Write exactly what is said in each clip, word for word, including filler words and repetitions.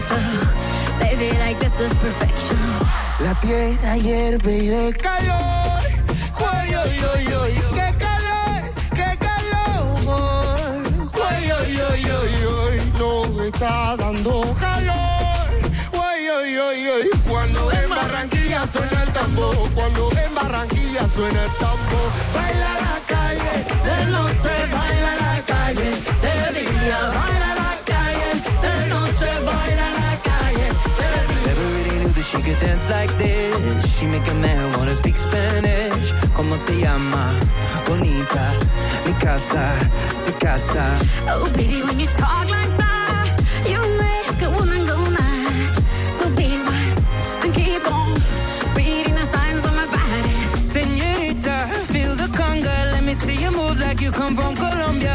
slow. Baby, like this is perfection. La tierra hierve y de calor. Uy, uy, uy, uy, qué calor, qué calor. Uy, uy, uy, uy, uy, no está dando calor. Uy, uy, uy, uy, cuando en Barranquilla suena el tambor, cuando en Barranquilla suena el tambor. Baila la calle, de noche baila la calle, de día baila la calle, de noche baila la calle, de día. Never really knew that she could dance like this. She make a man wanna speak Spanish. Como se llama? Bonita. Mi casa, su casa. Oh, baby, when you talk like that, you make a woman go mad. So be wise and keep on reading the signs on my body. Señorita, feel the conga. Let me see you move like you come from Colombia.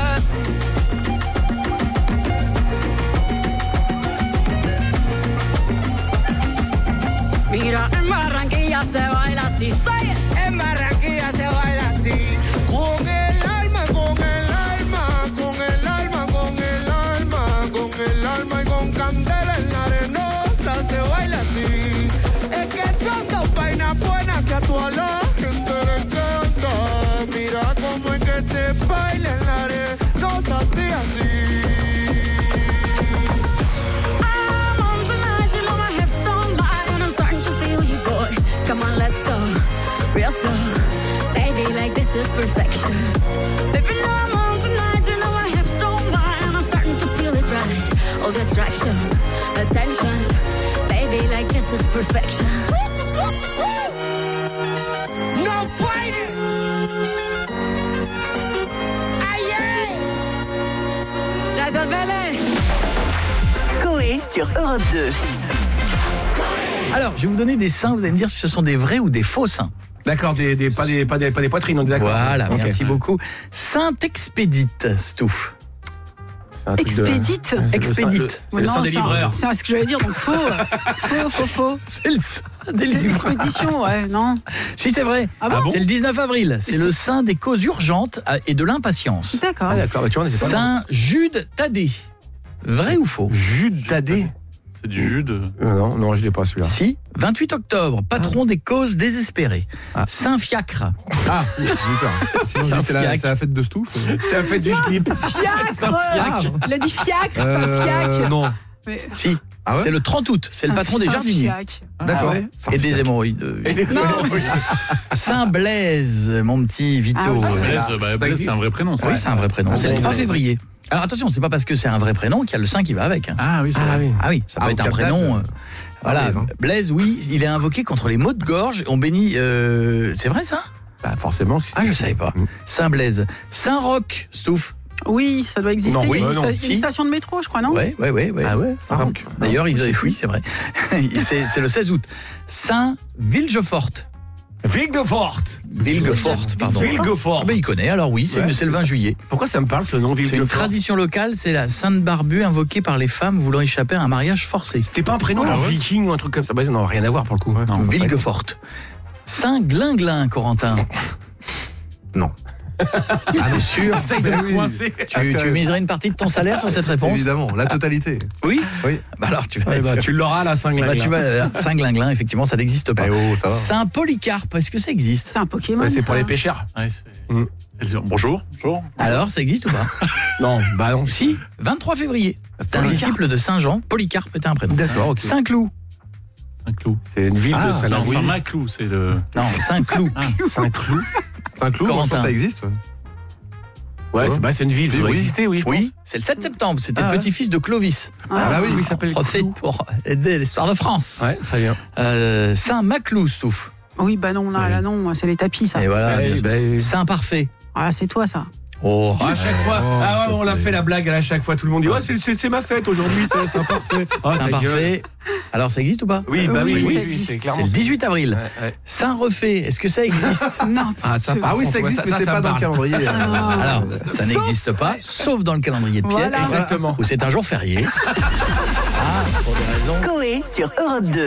Mira, en Barranquilla se baila así, say it. En Barranquilla se baila así, con el alma, con el alma, con el alma, con el alma, con el alma y con candela en la arenosa se baila así. Es que son dos vainas buenas que a toda la gente le encanta. Mira cómo es que se baila en la arenosa así, así. Come on, let's go, real slow. Baby, like this is perfection. Baby, now I'm on tonight, you know my hips don't lie, and I'm starting to feel it right. All the attraction, the tension. Baby, like this is perfection. No fighting. Aïe. Gracias, Belle. Coé sur Europe deux. Alors, je vais vous donner des seins, vous allez me dire si ce sont des vrais ou des faux seins. D'accord, des, des, pas, des, pas, des, pas des poitrines, on est d'accord. Voilà, okay. merci beaucoup. Saint-Expédite, Stouff. Expédite de... Expédite. C'est le sein des livreurs. C'est ce que j'allais dire, donc faux. Faux, faux, faux. C'est le sein des c'est livreurs. l'expédition, ouais, non. Si, c'est vrai. Ah bon C'est le dix-neuf avril. C'est, c'est le saint des causes urgentes et de l'impatience. D'accord. Ah, d'accord, bah, tu vois, on était pas Saint Jude Thaddée. Vrai ou faux? Jude Thaddée. C'est du jus de... Euh, non, non, je l'ai pas celui-là. Si, vingt-huit octobre, patron ah. des causes désespérées. Ah. Saint-Fiacre. Ah, Sinon, Saint c'est, la, c'est la fête de Stouff. C'est la fête du slip. Fiacre. Il a dit fiacre. Euh, fiacre. Non. Mais... Si. Ah ouais, c'est le trente août, c'est le patron des jardiniers. Ah, d'accord. Ouais. Et des hémorroïdes. Et des hémorroïdes. Saint-Blaise, mon petit Vito. Ah, oui. Blaise, bah, Blaise, c'est un vrai prénom. Ça. Oui, c'est un vrai prénom. C'est le trois février. Alors attention, c'est pas parce que c'est un vrai prénom qu'il y a le saint qui va avec. Hein. Ah oui, c'est ah, vrai. oui. Ah oui, ça peut ah, être un prénom. Euh, voilà, Blaise, hein. Blaise, oui, il est invoqué contre les maux de gorge. On bénit. Euh, c'est vrai ça? Bah forcément. Si ah, je savais pas. Mmh. Saint Blaise, Saint Roch, Stouff. Oui, ça doit exister. Non, oui, il y a une, non, sta- si. une station de métro, je crois, non? Oui, oui, oui. Ouais. Ah ouais. Ah, d'ailleurs, ils avaient oui, c'est vrai. c'est, c'est le seize août. Saint Vilgefort. Vilgefort Vilgefort, pardon. Vilgefort. Ah ben, il connaît, alors oui, c'est, ouais, c'est le vingt juillet. Pourquoi ça me parle ce nom, Vilgefort? C'est une tradition locale, c'est la sainte barbue invoquée par les femmes voulant échapper à un mariage forcé. C'était pas un prénom, ah, ouais. viking ou un truc comme ça? Bah, non, rien à voir pour le coup. Ouais, non, Vilgefort. Saint Glinglin, Corentin. Non. Ah, bien sûr. Essaye de me oui. coincer. Tu, tu miserais une partie de ton salaire sur cette réponse? Évidemment, la totalité. Oui. Oui. Bah alors tu vas. Ouais, bah, tu l'auras la Saint-Glinglin. Bah, tu vas Saint-Glinglin, effectivement, ça n'existe pas. Eh oh, ça va. Saint Polycarpe, est-ce que ça existe? C'est un Pokémon. Ouais, c'est ça. pour les pêcheurs. Ouais, c'est... Mm. Bonjour. Bonjour. Alors, ça existe ou pas? Non, bah non. Si, vingt-trois février. C'est un disciple de Saint Jean. Polycarpe était un prénom. D'accord, ok. Saint-Cloud. Saint-Cloud. C'est une ville ah, de Saint-Cloud. Non, Saint-Maclou, c'est le... Non, Saint-Cloud. Ah, Saint-Cloud. Saint-Cloud, moi, je pense que ça existe. Ouais. Ouais, c'est, bah, c'est une ville, ça doit oui. exister, oui, je oui, pense. c'est le sept septembre, c'était ah, le ouais. petit-fils de Clovis. Ah, bah oui, il s'appelle Prophète pour aider l'histoire de France. Ouais, très bien. Euh, Saint-Maclou, Stouff. Oui, bah non, là, ouais. là non, c'est les tapis, ça. Et voilà. Ouais, bah, Saint-Parfait. Ah, c'est toi, ça. Oh. À chaque fois, oh, ah ouais, on l'a fait la blague à chaque fois, tout le monde dit ouais, c'est, c'est, c'est ma fête aujourd'hui, c'est Saint-Parfait. Oh, Saint-Parfait. Alors ça existe ou pas? Oui, bah oui, oui, oui, ça oui existe. c'est clairement. C'est le dix-huit avril. Ouais, ouais. Saint-Refait, est-ce que ça existe? Non. Ah, ça, ah oui, ça existe, ouais, mais ça, c'est ça pas dans le calendrier. Ah. Alors, ça n'existe pas, sauf dans le calendrier de Pierre. Voilà. Exactement. Où c'est un jour férié. Ah, pour des raisons. Coé sur Europe deux.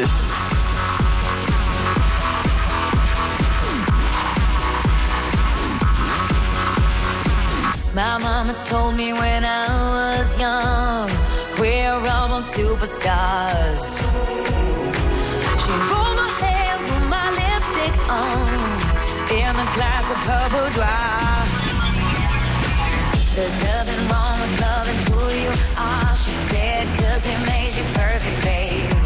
My mama told me when I was young, quit pair of superstars. She rolled my hair, put my lipstick on, in a glass of her boudoir. There's nothing wrong with loving who you are, she said, cause he made you perfect, babe.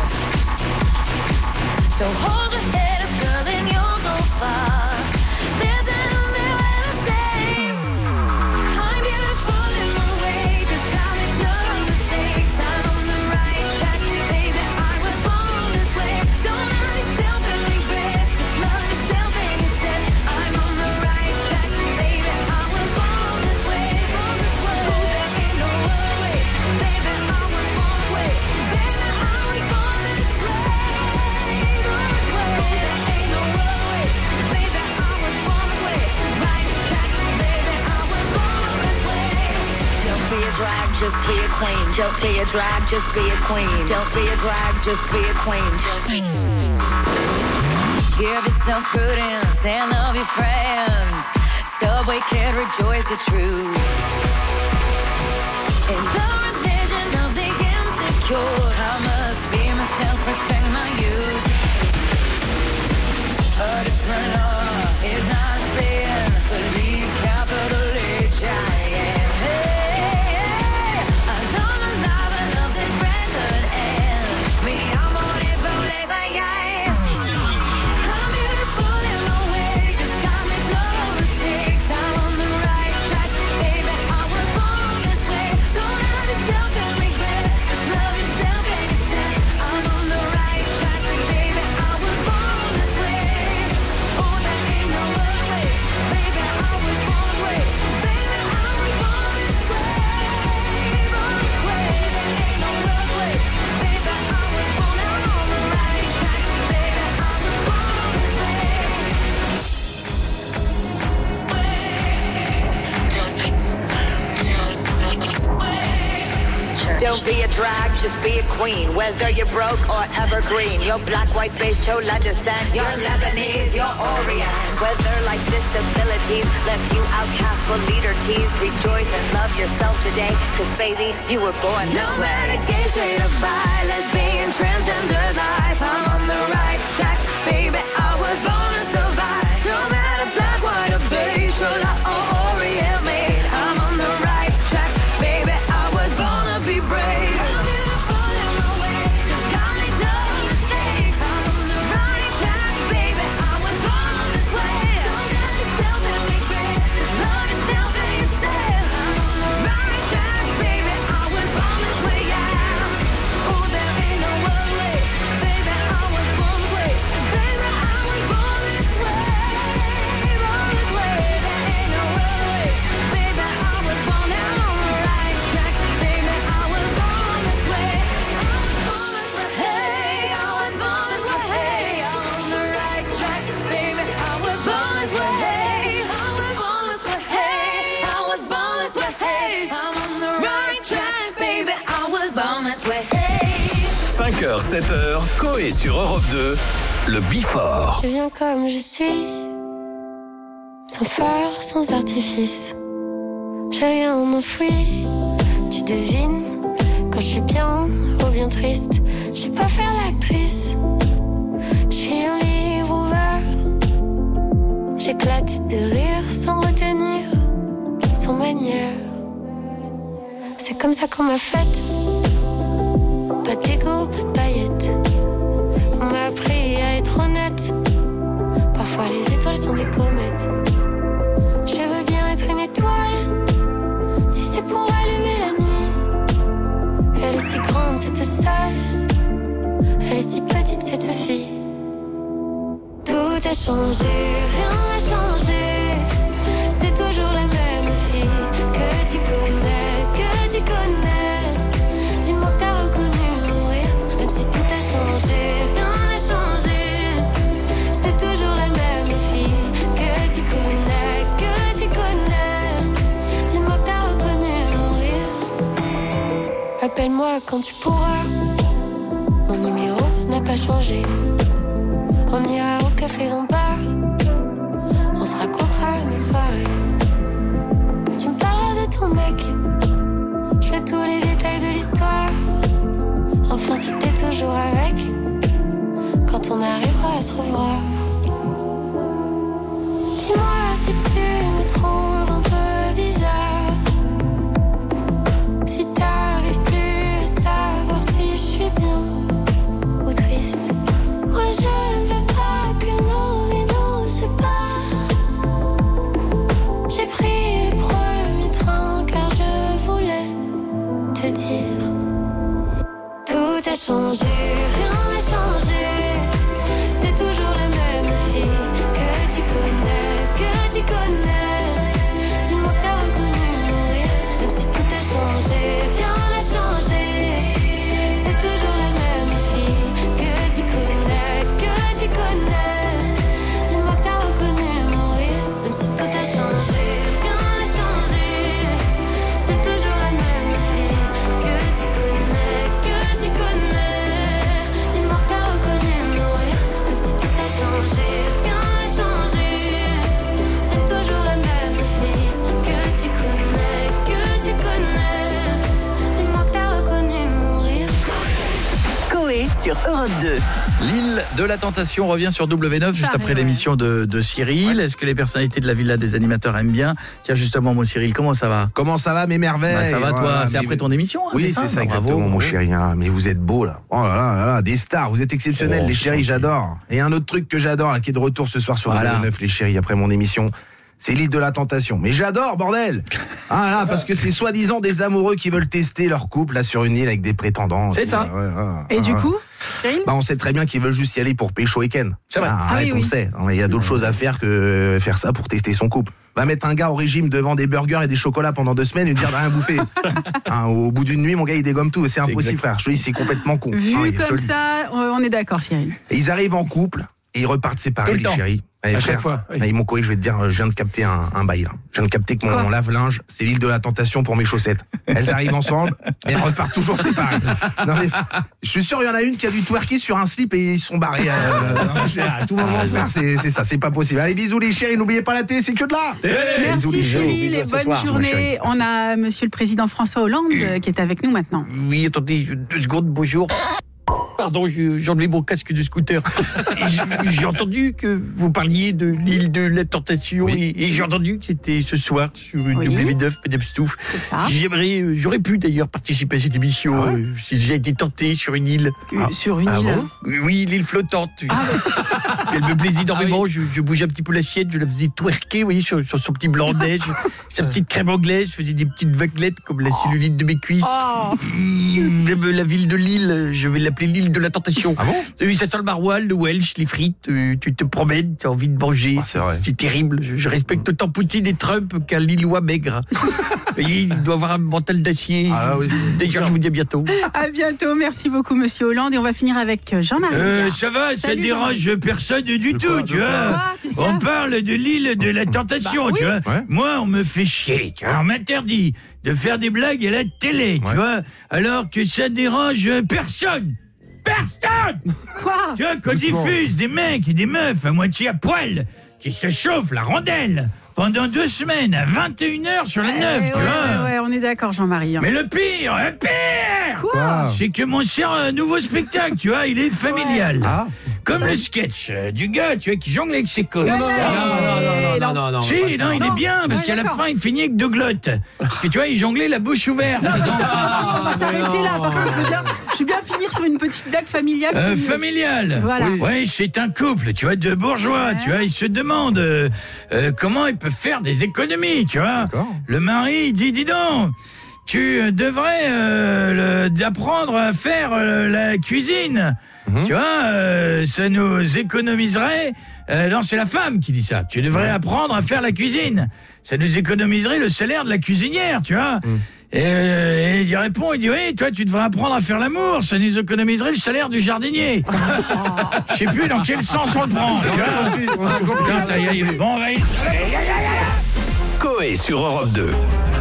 So hold your head up, girl, and you'll go far. There's nothing way to say I'm beautiful in my way, cause I make no mistakes. I'm on the right track, baby, I was born this way. Don't hurt yourself and regret, just love yourself instead. I'm on the right track, baby, I was born this way. Born this way. Oh, there ain't no other way, baby, I was born this way. Baby, I was born this way. Be a drag, just be a queen. Don't be a drag, just be a queen. Don't be a drag, just be a queen. Give yourself prudence and love your friends. Subway kid, rejoice your truth. In the religion of the insecure, I must be myself, respect my youth. A different law is not a sin. Believe capital H I M. Don't be a drag, just be a queen. Whether you're broke or evergreen, you're black, white, beige, chola descent, you're Lebanese, you're Orient. Whether life's disabilities left you outcast but leader teased, rejoice and love yourself today, cause baby, you were born this no way. No matter gay, straight or bi, lesbian, transgender life, I'm on the right track, baby, I was born to survive. No matter black, white or beige, chola or Orient made, I'm on the right track, baby, I was born to be brave. I'm beautiful in my way, cause I make no mistakes. I'm on the right track, baby, I was born this way. Don't judge yourself and regret, just love yourself instead. I'm on the right track, baby, I was born this way, yeah. Oh, there ain't no other way, baby, I was born this way. Baby, I was born this way, born this way. There ain't no other way, baby, I was born now on the right track, baby, I was born this way. Hey, I was born this way, hey, I'm on the right track, baby, I was born this way, hey, I was born this way, hey, I was born this way, hey, I'm on the right track, baby, I was born this way, hey. cinq heures, sept heures, Coé sur Europe deux, le Before. Je viens comme je suis, sans phare, sans artifice. J'ai rien enfoui, tu devines, quand je suis bien ou bien triste. J'ai pas faire l'actrice, je suis un livre ouvert. J'éclate de rire sans retenir, sans manière. C'est comme ça qu'on m'a faite, pas d'ego, pas de paillettes. On m'a appris à être honnête, parfois les étoiles sont des comètes. Je veux bien être une étoile, si c'est pour allumer la nuit. Elle est si grande cette salle, elle est si petite cette fille. Tout a changé, rien n'a changé. C'est toujours la même fille que tu connais, que tu connais. Dis-moi que t'as reconnu mon rire, même si tout a changé, rien n'a changé. C'est toujours la même fille que tu connais, que tu connais. Dis-moi que t'as reconnu mon rire. Appelle-moi quand tu pourras, mon numéro n'a pas changé. On ira au café Lombard, on se racontera nos soirées. Tu me parleras de ton mec, je veux tous les détails de l'histoire. enfin si t'es toujours avec, quand on arrivera à se revoir. Dis-moi si tu me trouves un peu bizarre, si t'arrives plus à savoir si je suis bien ou triste. Moi je ne veux pas que nos vies nous séparent. J'ai pris le premier train car je voulais te dire. Tout a changé, rien n'a changé. C'est toujours la même fille que tu connais, que tu connais. Dis-moi que t'as reconnu mourir, même si tout a changé, rien n'a changé. C'est toujours la même fille que tu connais, que tu connais. Dis-moi que t'as reconnu mourir, même si tout a changé, rien n'a changé. C'est toujours la même fille que tu connais, que tu connais. Dis-moi que t'as reconnu mourir, même si tout a changé, rien n'a changé. C'est toujours la même fille que tu connais, que tu connais. Dis-moi que t'as reconnu mourir. Coé sur Europe deux. L'île de la Tentation revient sur W neuf juste après l'émission de, de Cyril. Est-ce que les personnalités de la villa des animateurs aiment bien? Tiens, justement, mon Cyril, comment ça va? Comment ça va, mes merveilles? Bah, ça va, toi, voilà, c'est après ton émission hein, Oui, c'est ça, c'est ça, bah, exactement, bravo, mon bravo. chéri. Hein. Mais vous êtes beau, là. Oh là là, là, là, des stars, vous êtes exceptionnels, Oh, les chéris, j'adore. Et un autre truc que j'adore, là, qui est de retour ce soir sur Voilà. W neuf, les chéris, après mon émission, c'est l'île de la Tentation. Mais j'adore, bordel. Ah là, parce que c'est soi-disant des amoureux qui veulent tester leur couple, là, sur une île avec des prétendants. C'est ça. Ouais, ouais, ouais. Et du Ah. coup, Cyril Bah, on sait très bien qu'ils veulent juste y aller pour pécho et ken. C'est vrai. Ah, Ah arrête, oui, on oui. sait. Il y a d'autres choses à faire que faire ça pour tester son couple. Va mettre un gars au régime devant des burgers et des chocolats pendant deux semaines et lui dire de rien bouffer. Hein, au bout d'une nuit, mon gars, il dégomme tout. C'est C'est impossible, exact. frère. Je te dis, c'est complètement con. vu Hein, il est comme solide. ça, on est d'accord, Cyril. Et ils arrivent en couple et ils repartent séparés, Tout le les temps. chéris. Allez, À frère. chaque fois, oui. Allez, mon coé, je vais te dire, je viens de capter un, un bail, là. Je viens de capter que mon, Quoi mon lave-linge, c'est l'île de la Tentation pour mes chaussettes. Elles arrivent ensemble, mais elles repartent toujours séparées. Non, mais, je suis sûr, il y en a une qui a dû twerker sur un slip et ils sont barrés. Euh, non, je- à tout moment, frère, c'est, c'est ça, c'est pas possible. Allez, bisous les chéris, n'oubliez pas la télé, c'est que de là. Bisous, Merci les chéris. Cyril et bisous à ce bonne soir, mon chéri. journée. On a monsieur le président François Hollande euh, qui est avec nous maintenant. Oui, attendez, deux secondes, bonjour. Pardon, je- j'ai enlevé mon casque de scooter. Et j'ai- J'ai entendu que vous parliez de l'île de la Tentation Oui. et, et j'ai entendu que c'était ce soir sur une Oui. W neuf, Madame Stouff. C'est ça. J'aimerais, euh, j'aurais pu d'ailleurs participer à cette émission. Ah ouais euh, J'ai déjà été tenté sur une île. Euh, Sur une Ah île. bon Oui, oui, l'île flottante. Elle me plaisait énormément. je, je bougeais un petit peu l'assiette, je la faisais twerker, vous voyez, sur, sur son petit blanc de neige, sa petite crème anglaise. Je faisais des petites vaguelettes comme la cellulite de mes cuisses. Oh. Et même la ville de Lille, je vais l'appeler l'île de la Tentation. Ah bon? Oui, ça sent le maroilles, le Welsh, les frites. euh, tu te promènes, tu as envie de manger. Ah, c'est vrai. C'est terrible. Je, je respecte autant Poutine et Trump qu'un Lillois maigre. Vous voyez, il doit avoir un mental d'acier. Ah oui. D'ailleurs, je vous dis à bientôt. À bientôt. Merci beaucoup, monsieur Hollande. Et on va finir avec Jean-Marie. Euh, ça va, ça Salut, dérange personne du tout, quoi, tu de quoi vois. Quoi Qu'est-ce qu'il y a On parle de l'île de la Tentation, Bah oui. tu vois. Ouais. Moi, on me fait chier, tu vois. On m'interdit de faire des blagues à la télé, Ouais. tu vois. Alors que ça dérange personne. Personne. Quoi Tu vois, qu'on Doucement. diffuse des mecs et des meufs à moitié à poil qui se chauffent la rondelle pendant deux semaines à vingt et une heures sur la neuf, Eh tu ouais, vois. ouais, on est d'accord, Jean-Marie. hein. Mais le pire, le pire, Quoi c'est que mon cher euh, nouveau spectacle, tu vois, il est familial. Ah. Comme le sketch euh, du gars, tu vois, qui jongle avec ses côtes. Non, Non, non, non, non, non, non. Si, ouais, non, il est bien, parce Ouais, qu'à la d'accord. fin, il finit avec deux glottes. Parce que tu vois, il jonglait la bouche ouverte. Non, on va s'arrêter là. Par contre, je veux bien, je veux bien finir sur une petite blague familiale. Euh, c'est mieux. familial. Voilà. Oui. Ouais, c'est un couple, tu vois, de bourgeois, Ouais. tu vois, ils se demandent euh, euh, comment ils peuvent faire des économies, tu vois. D'accord. Le mari il dit, dis donc, tu euh, devrais euh, le- apprendre à faire euh, la cuisine. Mhm. Tu vois, euh, ça nous économiserait. Euh, non, c'est la femme qui dit ça. Tu devrais apprendre à faire la cuisine. Ça nous économiserait le salaire de la cuisinière, tu vois. Et, euh, et il répond, il dit, oui, toi, tu devrais apprendre à faire l'amour. Ça nous économiserait le salaire du jardinier. Je sais plus dans quel sens on le prend. Tu vois. Putain, t'as- y a- bon, on va y- Coé sur Europe deux.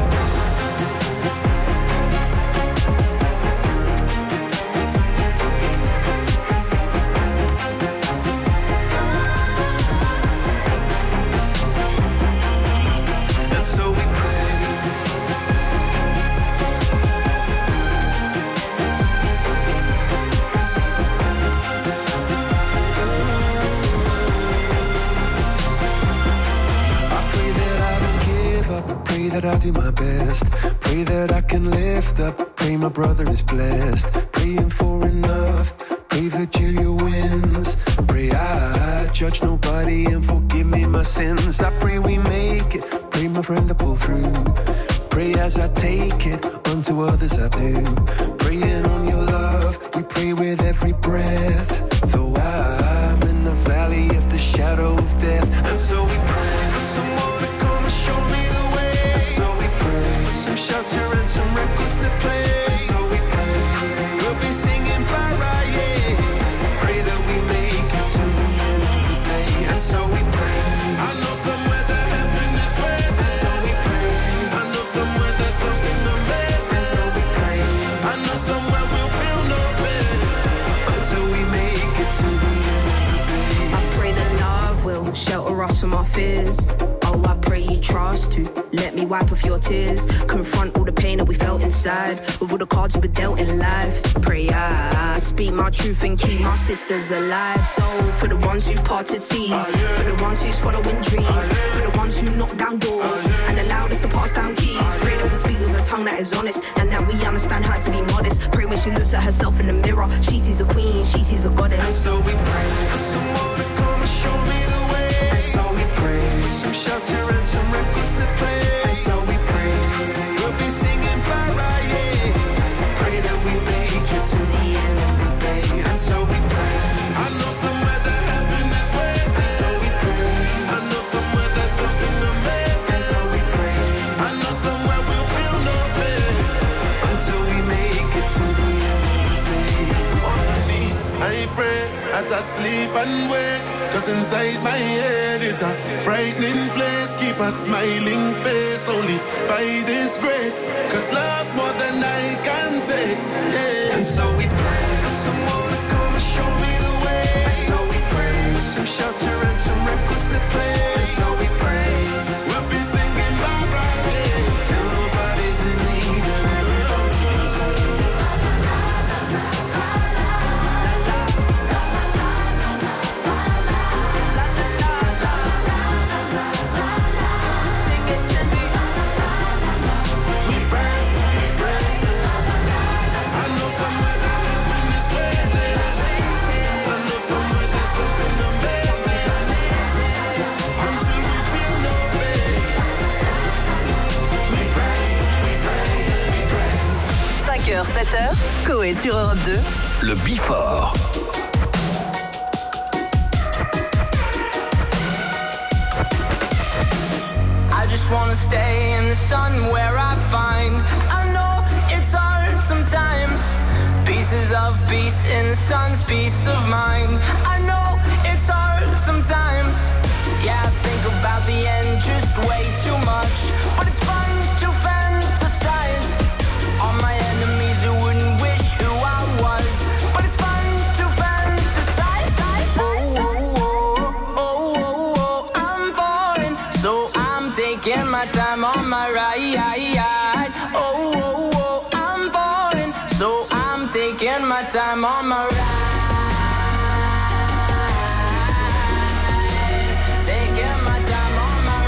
And so we pray. that I'll do my best. Pray that I can lift up. Pray my brother is blessed. Praying for enough. Pray that Julia wins. Pray I judge nobody and forgive me my sins. I pray we make it. Pray my friend to pull through. Pray as I take it, unto others I do. Praying on your love, we pray with every breath. Though I'm in the valley of the shadow of death. And so we pray for someone to come and show me the way. And so we pray for some shelter and some records to play. And so we pray, we'll be singing bye right, yeah. Pray that we make it to the end of the day. And so we pray, I know somewhere that heaven is waiting. And so we pray, I know somewhere there's something amazing. And so we pray, I know somewhere we'll feel no pain until we make it to the end of the day. I pray that love will shelter us from our fears. Oh, I pray you trust to let me wipe off your tears. Confront all the pain that we felt inside with all the cards we were dealt in life. Pray I speak my truth and keep my sisters alive. So for the ones who parted seas, for the ones who's following dreams, for the ones who knock down doors and allowed us to pass down keys. Pray that we speak with a tongue that is honest and that we understand how to be modest. Pray when she looks at herself in the mirror, she sees a queen, she sees a goddess. And so we pray for someone to come and show me the way. And so we pray for some shelter and some records to play. And so we pray, we'll be singing bye right, yeah. Pray that we make it to the end of the day. And so we pray, I know somewhere that heaven is waiting. And so we pray, I know somewhere there's something amazing. And so we pray, I know somewhere we'll feel no pain until we make it to the end of the day. On my knees, I pray as I sleep and wake. Cause inside my head is a frightening place. Keep a smiling face only by this grace. Cause love's more than I can take, yeah. And so we pray for someone to come and show me the way. And so we pray for some shelter and some records to play. And so we pray, we'll be singing bye right, yeah. Till nobody's in need and everybody's in. cinq heures, sept heures, Coé sur Europe deux. Le Before. I just wanna stay in the sun where I find. I know it's hard sometimes. Pieces of peace in the sun's peace of mind. I know it's hard sometimes. Yeah, I think about the end just way too much. But it's fun to fantasize. All my enemies who wouldn't wish who I was. But it's fun to fantasize. Oh, oh, oh, oh, oh, oh, I'm falling. So I'm taking my time on my ride. Oh, oh, oh, I'm falling. So I'm taking my time on my ride. Taking my time on my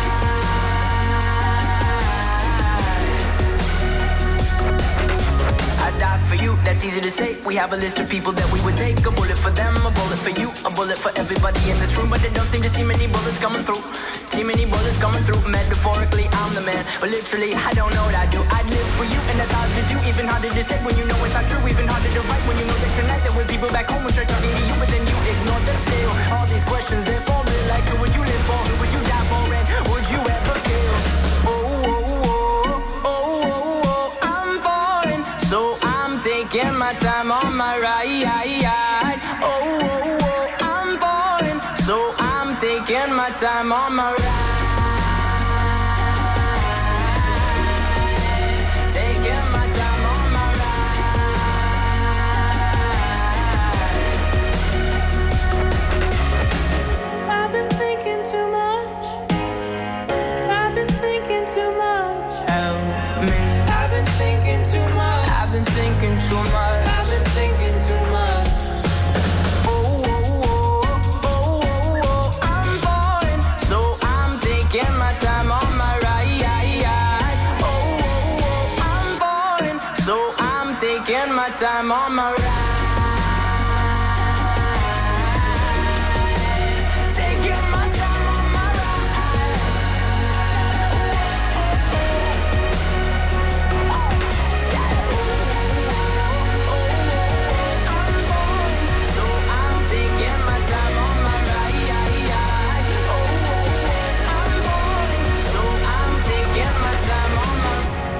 ride. I die for you, that's easy to say. We have a list of people that we would take. A bullet for them, a bullet for you, a bullet for everybody in this room. But they don't seem to see many bullets coming through. See many bullets coming through. Metaphorically, I'm the man, but literally, I don't know what I do. I'd live for you, and that's hard to do. Even harder to say when you know it's not true. Even harder to write when you know that tonight there were people back home who tried talking to you, but then you ignore them still. All these questions, they're falling like who would you live for? Who would you die for? And would you ever kill? Oh, oh, oh, oh, oh, oh, I'm falling. So I'm taking my time on my ride. Oh, oh, oh, I'm falling. So I'm taking my time on my ride. Taking my time on my ride. I've been thinking too much. I've been thinking too much. Help me. I've been thinking too much. I've been thinking too much. I've been thinking too much. time on my ride. Taking my time on my ride. So I'm taking my time on my ride. I'm bored. So I'm taking my time on my.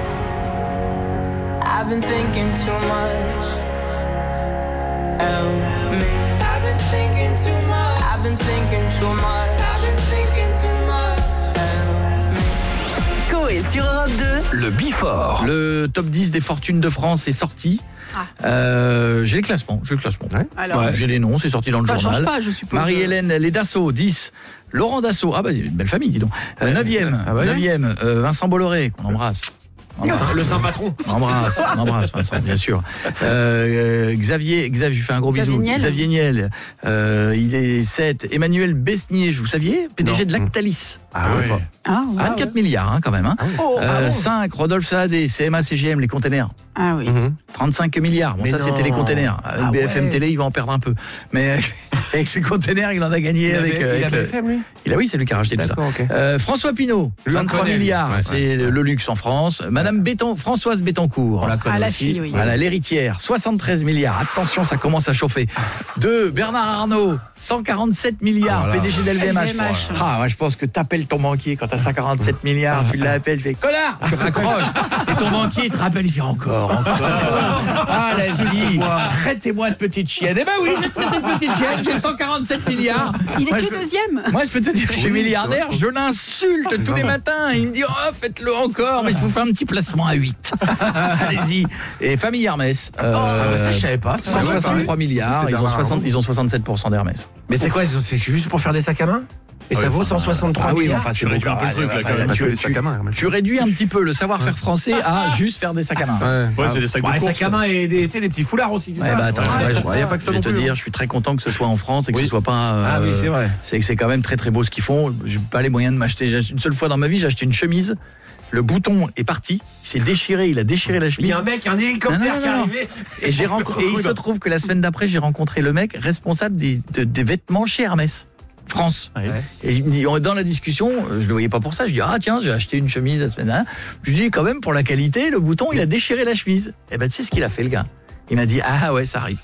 I've been thinking too much of me. I've been thinking too much. I've been thinking too much. I've been thinking too much of me. Coé sur Europe deux. Le Bifort. Le top dix des fortunes de France est sorti. Ah. Euh, j'ai les classements, j'ai le classement. Alors. Ouais, j'ai les noms, c'est sorti dans le Ça journal. change pas, je suppose. Marie-Hélène Les Dassault, dix. Laurent Dassault, ah bah une belle famille, dis donc. Euh, neuvième, Ah ouais. neuvième, euh, Vincent Bolloré, qu'on embrasse. On embrasse. Le saint patron. On embrasse, on embrasse Vincent, bien sûr. Euh, euh, Xavier, Xavier, je lui fais un gros Xavier bisou. Niel. Xavier Niel, euh, il est sept. Emmanuel Besnier, vous saviez, P D G de Lactalis. Ah ouais. Ah, ouais, vingt-quatre ouais. milliards hein, quand même. Hein. Oh, ah Euh, bon. cinq, Rodolphe Saadé, C M A C G M, les containers. Ah oui. trente-cinq milliards. Bon, Mais ça, non. c'était les containers. Avec Ah B F M ouais. Télé, il va en perdre un peu. Mais avec les containers, il en a gagné Il avec. avait- euh, il avec a le- B F M, lui Il a, oui, c'est lui qui a racheté tout ça. D'accord, ok. Euh, François Pinault, Lui, on vingt-trois connaît, lui. milliards. Ouais, c'est le luxe en France. Madame Béton, Françoise Bettencourt. On la connaît Ah, la aussi. fille, oui. Voilà, l'héritière, soixante-treize milliards. Attention, ça commence à chauffer. Deux, Bernard Arnault, cent quarante-sept milliards, Oh là. P D G d'L V M H. L V M H. Ah, moi, je pense que t'appelles ton banquier quand t'as cent quarante-sept milliards, tu l'appelles, tu fais connard, tu raccroches. Et ton banquier, il te rappelle, il fait encore, encore. Ah, la vie, traitez-moi de petite chienne. Eh ben oui, j'ai traité de petite chienne, j'ai cent quarante-sept milliards. Il est Moi, je que peux- deuxième. Moi, je peux te dire que je suis Oui, milliardaire, c'est je l'insulte tous les matins. Il me dit, oh, faites-le encore, mais je vous fais un petit placement à huit. Allez-y. Et famille Hermès. euh, Ah bah ça, je savais pas. ça. cent soixante-trois milliards, C'était ils ont, Bernard soixante, Arnault. ils ont soixante-sept pour cent d'Hermès. Mais c'est quoi? C'est juste pour faire des sacs à main? Et ça Ouais, vaut cent soixante-trois Ah oui, milliards. enfin, c'est Tu réduis beaucoup. un peu le truc, là, Ah, quand même. tu, Tu les tu- sacs à main. tu réduis un petit peu le savoir-faire français à juste faire des sacs à main. Ouais. Ouais, c'est des sacs Bah, de les course. sacs à main et des, tu sais, des petits foulards aussi, c'est Ouais, ça? bah attends, Ouais, ouais, c'est je, ça. y a pas que ça je vais non te plus, dire, hein. je suis très content que ce soit en France et que Oui. ce soit pas. euh, Ah oui, c'est vrai. C'est que c'est quand même très très beau ce qu'ils font. J'ai pas les moyens de m'acheter. J'ai- Une seule fois dans ma vie, j'ai acheté une chemise. Le bouton est parti, il s'est déchiré, il a déchiré la Il chemise. y a un mec, un hélicoptère Non, non, qui est non, non. arrivé. Et, j'ai renco- et il se trouve que la semaine d'après, j'ai rencontré le mec responsable des, de- des vêtements chez Hermès. France. Ouais. Et il me dit, dans la discussion, je le voyais pas pour ça, je dis, ah tiens, j'ai acheté une chemise la semaine dernière. Je lui dis, quand même, pour la qualité, le bouton, il a déchiré la chemise. Et ben, tu sais ce qu'il a fait, le gars? Il m'a dit, ah ouais, ça arrive.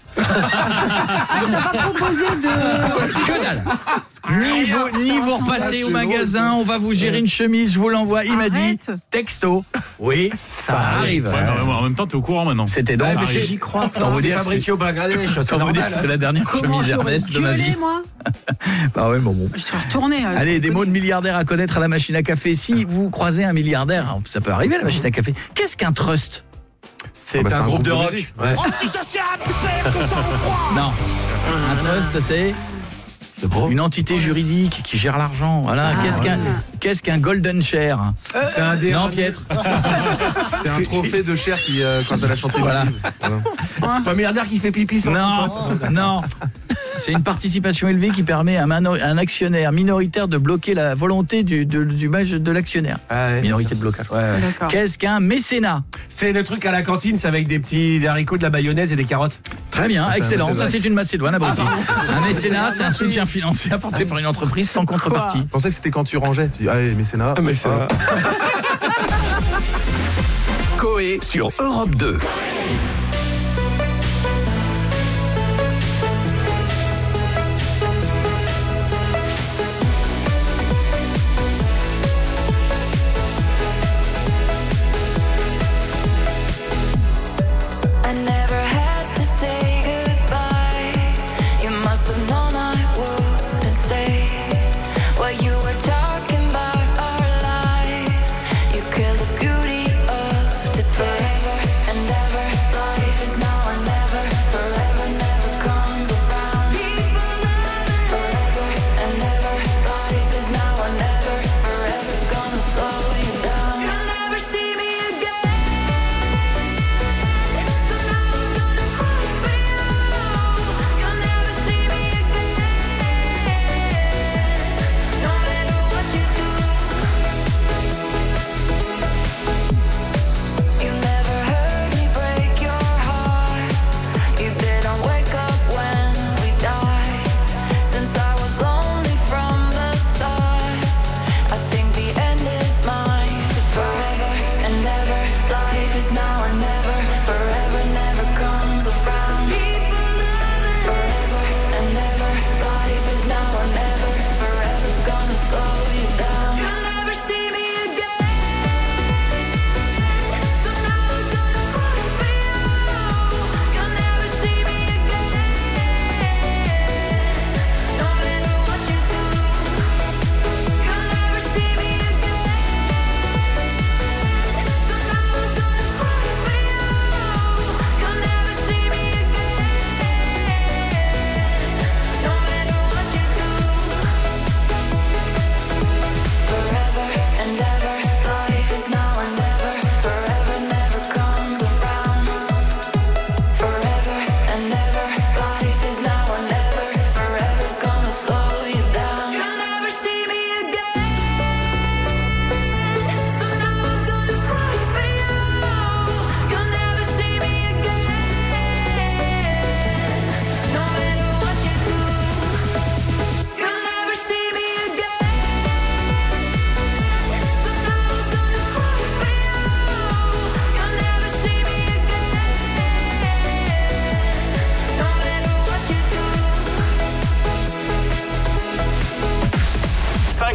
Ah, il t'a pas proposé de. Que dalle. Ni vous, ni vous repassez au magasin, on va vous gérer une chemise, je vous l'envoie. Il m'a dit, Arrête. texto, oui, ça arrive. Ouais, mais en même temps, t'es au courant maintenant. C'était donc, Ouais, mais Marie. c'est- j'y crois Autant pas. vous C'est dire que fabriqué au Bangladesh, c'est Autant vous dire normal. que c'est la dernière Comment chemise j'aurais Hermès de ma gueulé, vie. moi Bah ouais, bon, bon. Je serais retourné. euh, Allez, je des connais. mots de milliardaires à connaître à la machine à café. Si vous croisez un milliardaire, alors, ça peut arriver à la machine à café. Qu'est-ce qu'un trust? C'est Ah bah, un, c'est un groupe groupe de de rock. musique. Ouais. Non. Un trust, c'est une entité juridique qui gère l'argent. Voilà. qu'est-ce qu'un qu'est-ce qu'un golden share? C'est un des. Non, Pietre. C'est un trophée de chair qui, euh, quand elle a chanté. Voilà. Voilà. Pas milliardaire qui fait pipi sur son Non, pote. non. C'est une participation élevée qui permet à un, mano- un actionnaire minoritaire de bloquer la volonté du, de, du match de l'actionnaire. Ah ouais. Minorité de blocage. Ouais, ouais. D'accord. Qu'est-ce qu'un mécénat? C'est le truc à la cantine, c'est avec des petits haricots, de la mayonnaise et des carottes. Très bien, c'est un excellent. mécénat. Ça, c'est une Macédoine abrutie. Un mécénat, c'est un soutien financier apporté par une entreprise sans contrepartie. Je pensais que c'était quand tu rangeais. Tu dis, allez, mécénat. mais c'est Ah. Coé sur Europe deux. I never had to say goodbye. You must have known I wouldn't say what you were talking about our life. You killed the beauty of today. Forever and ever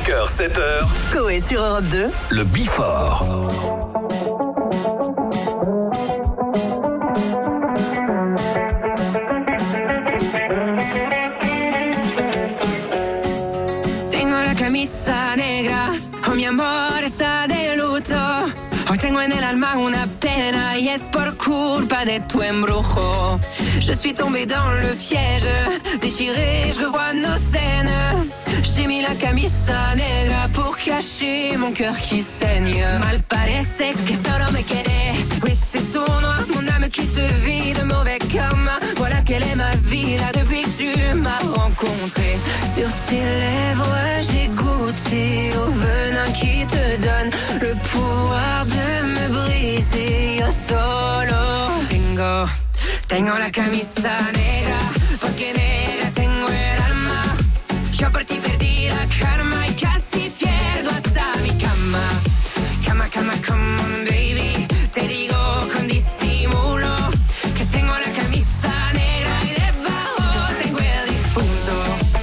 cinq heures, sept heures. Coé sur Europe deux. Le Before. Tengo la camisa negra, oh mi amor está de luto. Hoy tengo en el alma una pena y es por culpa de tu embrujo. Je suis tombée dans le piège, déchirée, je revois nos scènes. J'ai mis la camisa negra pour cacher mon cœur qui saigne. Mal parece que solo me quiere. Oui, c'est sournois, mon âme qui se vide, mauvais karma. Voilà quelle est ma vie là depuis que tu m'as rencontré. Sur tes lèvres, j'ai goûté au venin qui te donne le pouvoir de me briser. Yo solo tengo, tengo la camisa negra, porque negra tengo el alma. Yo por ti perdí la karma y casi pierdo hasta mi cama. Cama, cama, come on baby, te digo con disimulo que tengo la camisa negra y debajo tengo el difunto.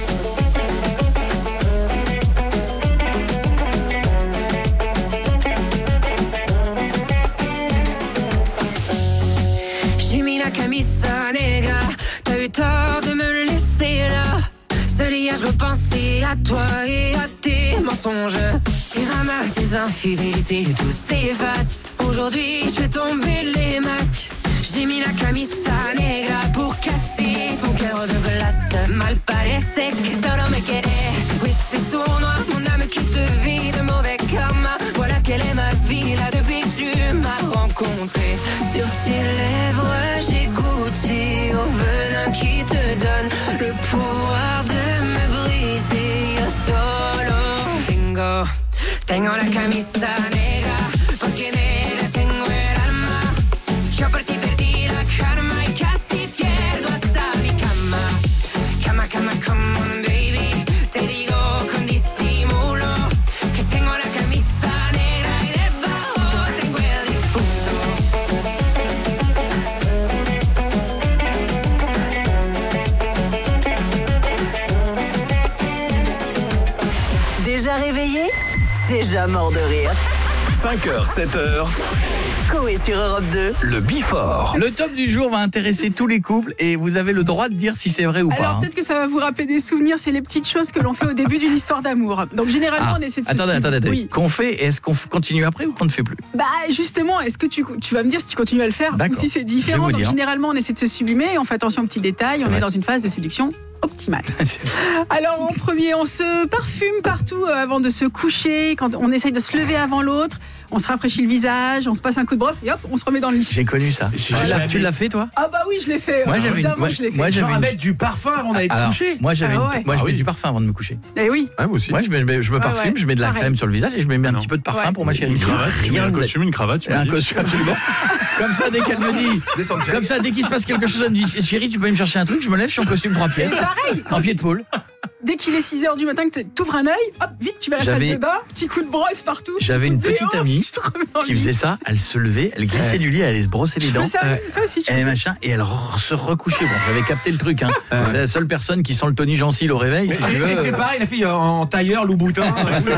J'ai mis la camisa negra, t'as eu tort de me laisser là. Seul hier je repensais à toi et à tes mensonges. Tes ramas, tes infidélités, tout s'efface. Aujourd'hui je fais tomber les masques. J'ai mis la camisa negra pour casser ton cœur de glace. Mal parece que solo me quiere. Oui, c'est sournois, mon âme qui se vide, mauvais karma. Voilà quelle est ma vie là depuis que tu m'as rencontré. Sur tes lèvres j'ai goûté au venin qui te donne le pouvoir de me briser. Yo solo tengo, tengo la camisa negra, porque negra tengo el alma. Yo por ti perdí la karma y casi pierdo hasta mi cama. Cama, cama, come on baby, te digo con disimulo que tengo la camisa negra y debajo tengo el difunto. Déjà réveillé? Déjà mort de rire. cinq heures, sept heures. Coé sur Europe deux. Le Before. Le top du jour va intéresser tous les couples et vous avez le droit de dire si c'est vrai ou pas. Alors peut-être que ça va vous rappeler des souvenirs, c'est les petites choses que l'on fait au début d'une histoire d'amour. Donc généralement Ah, on essaie de se attendez, suivre. attendez, attendez. Oui. Qu'on fait et est-ce qu'on f- continue après ou qu'on ne fait plus? Bah justement, est-ce que tu, tu vas me dire si tu continues à le faire ou D'accord. si c'est Je différent. vais vous Donc dire. généralement on essaie de se sublimer et on fait attention aux petits détails, C'est on vrai. est dans une phase de séduction optimale. Alors en premier, on se parfume partout euh, avant de se coucher, quand on essaye de se lever avant l'autre, on se rafraîchit le visage, on se passe un coup de brosse et hop, on se remet dans le lit. J'ai connu ça. Tu l'as- tu l'as fait toi? Ah bah oui, je l'ai fait. Moi, j'avais une- Évidemment, moi- je l'ai fait. moi, j'avais Genre à une- mettre du parfum avant d'aller te Alors, coucher. moi j'avais Ah une- ouais. moi je Ah mets oui. du parfum avant de me coucher. Eh oui. Ah, moi aussi. Moi je, mets- je, mets- je me Ouais, parfume, ouais. je mets de la Pareil. crème sur le visage et je mets un non. petit peu de parfum Ouais. pour ma chérie. Une cravate, tu mets Rien un de- costume, une cravate, tu m'as un dit. costume absolument. Comme ça dès qu'elle me dit Descends de chérie. comme ça dès qu'il se passe quelque chose elle me dit chérie tu peux me chercher un truc, je me lève, je suis en costume trois pièces. Pareil. En pied de poule. Dès qu'il est six heures du matin que tu ouvres un œil, hop, vite tu vas à la salle J'avais- de bain, petit coup de brosse partout. petit J'avais coup une de petite déo, amie tu te remets en qui lit. faisait ça, elle se levait, elle glissait du lit, elle allait se brosser les Je dents. fais ça, ça aussi, je Et fais ça. machin, et elle re- se recouchait. Bon, j'avais capté le truc. Hein. La seule personne qui sent le Tony Gencil au réveil, si tu veux. Et c'est pareil, la fille en tailleur, Louboutin.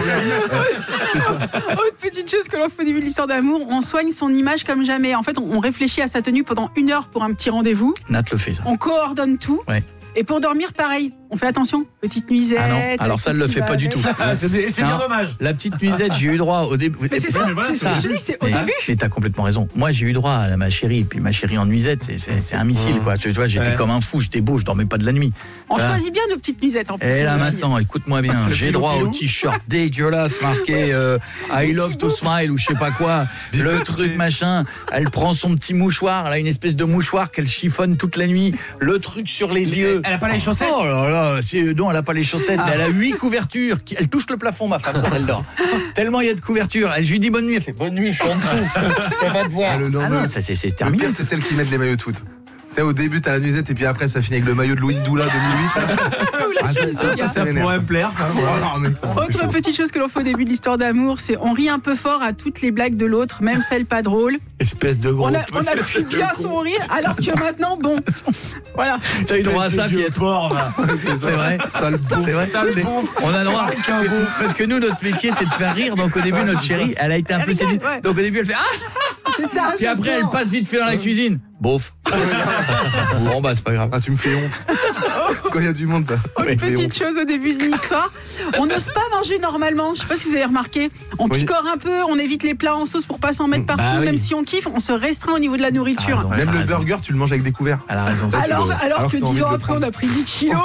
Autre petite chose que l'on fait au début de l'histoire d'amour, on soigne son image comme jamais. En fait, on, on réfléchit à sa tenue pendant une heure pour un petit rendez-vous. Nat le fait, ça. On coordonne tout. Ouais. Et pour dormir, pareil. On fait attention. Petite nuisette. Ah non, avec alors ça, tout elle le ce qui fait va pas du avec. tout. C'est c'est bien Non. dommage. La petite nuisette, j'ai eu droit au début. Mais c'est ça, c'est ce que je dis, c'est au mais, début. mais t'as complètement raison. Moi, j'ai eu droit à ma chérie, et puis ma chérie en nuisette, c'est, c'est, c'est un missile, quoi. Tu vois, j'étais Ouais. comme un fou, j'étais beau, je dormais pas de la nuit. On Voilà. choisit bien nos petites nuisettes en plus. Et là les filles. maintenant, écoute-moi bien, j'ai pilou droit au pilou. t-shirt dégueulasse marqué euh, I love to smile ou je sais pas quoi, le truc machin. Elle prend son petit mouchoir, elle a une espèce de mouchoir qu'elle chiffonne toute la nuit, le truc sur les yeux. Elle a pas les chaussettes. Oh là là, si, non, elle a pas les chaussettes, mais elle a huit couvertures. qui- Elle touche le plafond, ma femme, quand elle dort. Tellement il y a de couvertures. Elle, je lui dis bonne nuit, elle fait bonne nuit, je suis en dessous. Je peux pas te voir. Ah, le Ah non, non, le- ça c'est, c'est Le terminé. pire, c'est celles qui mettent les maillots de foot. Tu sais, au début, t'as la nuisette et puis après, ça finit avec le maillot de Louis Doula deux mille huit. là. Ah, ça, ça, ça, ça pourrait me plaire. Ça. Oh, non, mais... Autre petite chose que l'on fait au début de l'histoire d'amour, c'est on rit un peu fort à toutes les blagues de l'autre, même celles pas drôles. Espèce de gros. On, a, on appuie bien son rire, alors que maintenant, bon, voilà. T'as eu droit à ça, puis être mort. C'est vrai. Ça le C'est vrai. C'est- On a le droit. Parce que, parce que nous, notre métier, c'est de faire rire. Donc au début, notre chérie, elle a été un peu séduite. ouais. Donc au début, elle fait ah. C'est ça. Puis après, elle passe vite fait dans la cuisine. Beauf. Bon bah c'est pas grave. Ah, tu me fais honte. Quand il y a du monde, ça. Une petite chose au début de l'histoire, on n'ose pas manger normalement. Je sais pas si vous avez remarqué. On Oui. picore un peu, on évite les plats en sauce pour pas s'en mettre partout. Bah oui. Même si on kiffe, on se restreint au niveau de la nourriture. raison. Même Elle a le raison. burger, tu le manges avec des couverts. Elle a raison. Toi, tu Alors, le- alors que t'as envie dix de ans le après, on prendre. a pris dix kilos.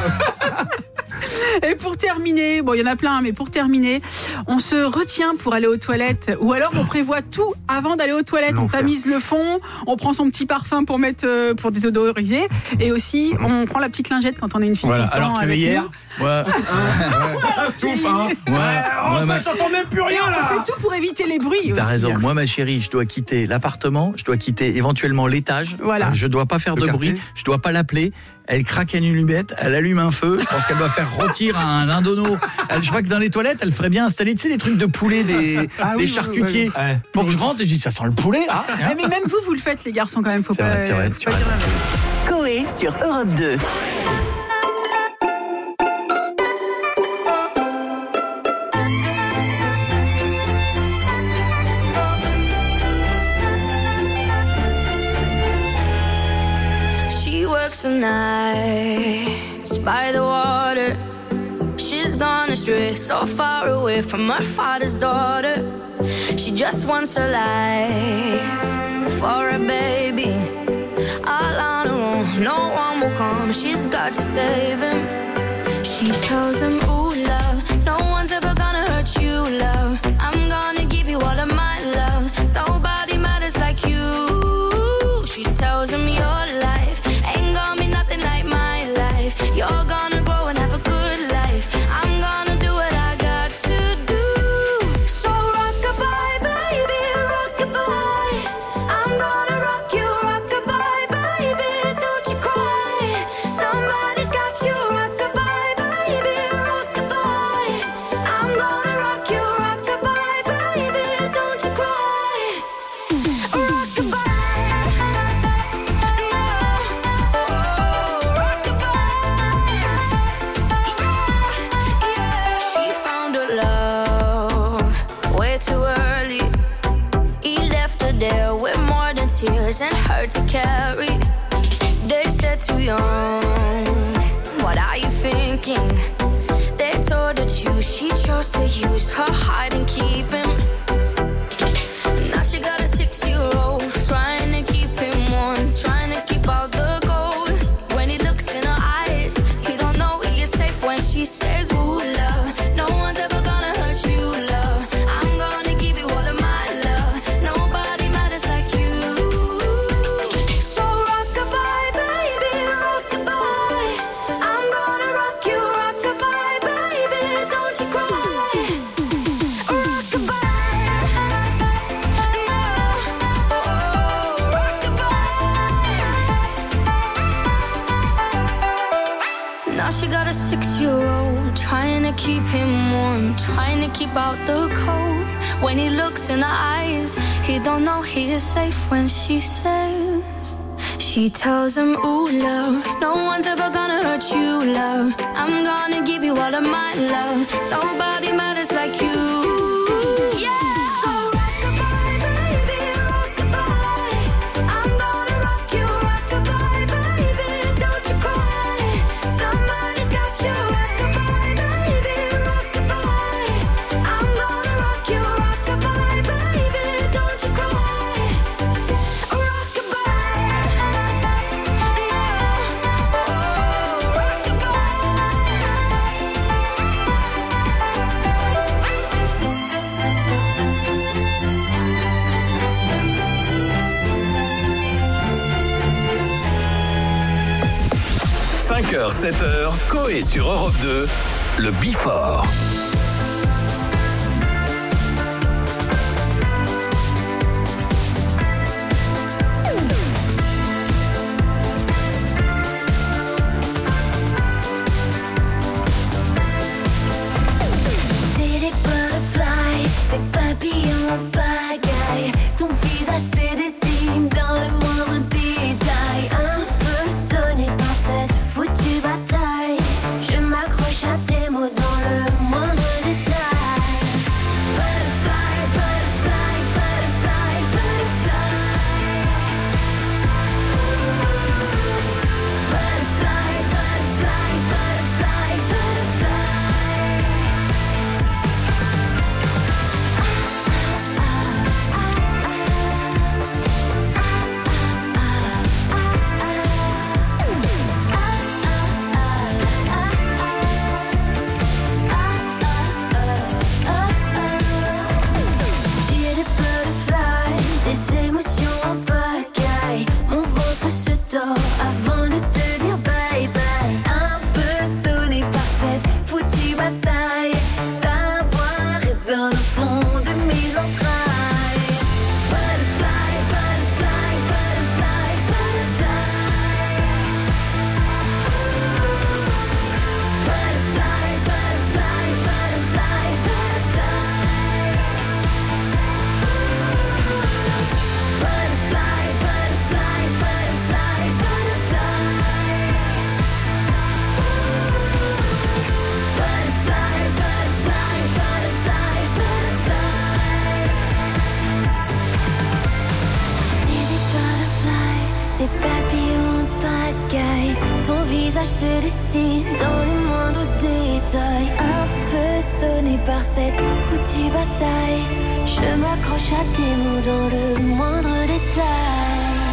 Et pour terminer, bon, il y en a plein, mais pour terminer, on se retient pour aller aux toilettes, ou alors on prévoit tout avant d'aller aux toilettes. On L'enfer. tamise le fond, on prend son petit parfum pour mettre, euh, pour désodoriser, et aussi on prend la petite lingette quand on est une fille. Voilà. tout le temps Alors que avec hier, nous. Ouais. tout hein. Ouais. Oh, Ouais, moi, ma- je t'entends même plus rien On là. fait tout pour éviter les bruits. T'as aussi. raison. Moi, ma chérie, je dois quitter l'appartement, je dois quitter éventuellement l'étage. Voilà. Je dois pas faire Le de quartier. bruit, je dois pas l'appeler. Elle craque une allumette, elle allume un feu. Je pense qu'elle doit faire rôtir un indono. Elle, je crois que dans les toilettes, elle ferait bien installer, tu sais, les trucs de poulet des, Ah des oui, charcutiers. ouais, ouais. Pour que je rentre et je dis, ça sent le poulet là. Mais, mais même vous, vous le faites, les garçons, quand même. Faut C'est pas. vrai, c'est vrai, faut tu pas as dire raison. la même. Coé sur Europe deux. She works the nights by the water. She's gone astray, so far away from her father's daughter. She just wants a life for a baby. All on her own, no one will come. She's got to save him. She tells him, ooh, love, no one's ever gonna hurt you, love. I'm gonna give you all of my love. Nobody matters like you. She tells him your life ain't gonna be nothing like my life. You're gonna grow and have a good life. I'm gonna do what I got to do. So rock-a-bye, baby, rock-a-bye. I'm gonna rock you, rock-a-bye, baby. Don't you cry. Somebody's got you, rock-a-bye, baby, rock-a-bye. I'm gonna rock you, rock-a-bye, baby. Don't you cry. Rock-a-bye. She found her love way too early. He left her there with more than tears and hurt to carry. They said too young, what are you thinking? They told her to, she chose to use her heart and keep him. Now she got a six-year-old, trying to keep him warm, trying to keep out the cold. When he looks in her eyes, he don't know he is safe when she says, ooh, love, no one's ever gonna hurt you, love. I'm gonna give you all of my love. Nobody matters like you. So rock-a-bye, baby, rock-a-bye. I'm gonna rock you, rock-a-bye, baby. Don't you cry. Rock-a-bye. Now she got a six-year-old, trying to keep him warm, trying to keep out the cold. When he looks in her eyes, he don't know he is safe when she says. She tells him, ooh, love, no one's ever gonna hurt you, love. I'm gonna give you all of my love. Nobody matters like you. Yeah. So rock-a-bye, baby, rock-a-bye. I'm gonna rock you, rock-a-bye, baby. Don't you cry. Somebody's got you, rock-a-bye, baby, rock-a-bye. I'm gonna rock you, rock-a-bye, baby. Don't you cry. Rock-a-bye. cinq heures, sept heures, Coé sur Europe deux, le Before. d'ici dans les moindres détails. Un peu sonné par cette foutue bataille, je m'accroche à tes mots dans le moindre détail.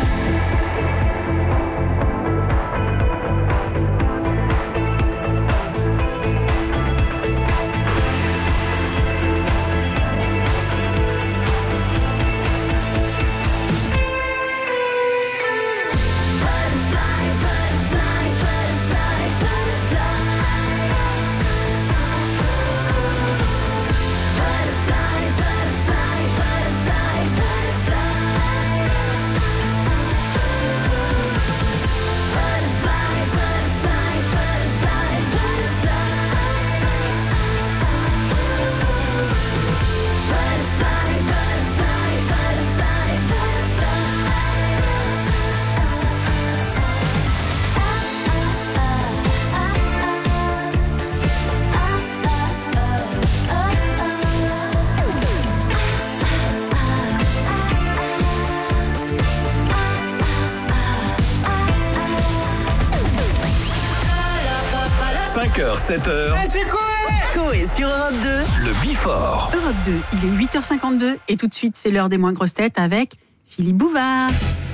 cinq heures, sept heures. Mais c'est quoi? Coé sur Europe deux. Le Bifort. Europe deux, il est huit heures cinquante-deux et tout de suite, c'est l'heure des moins grosses têtes avec Philippe Bouvard.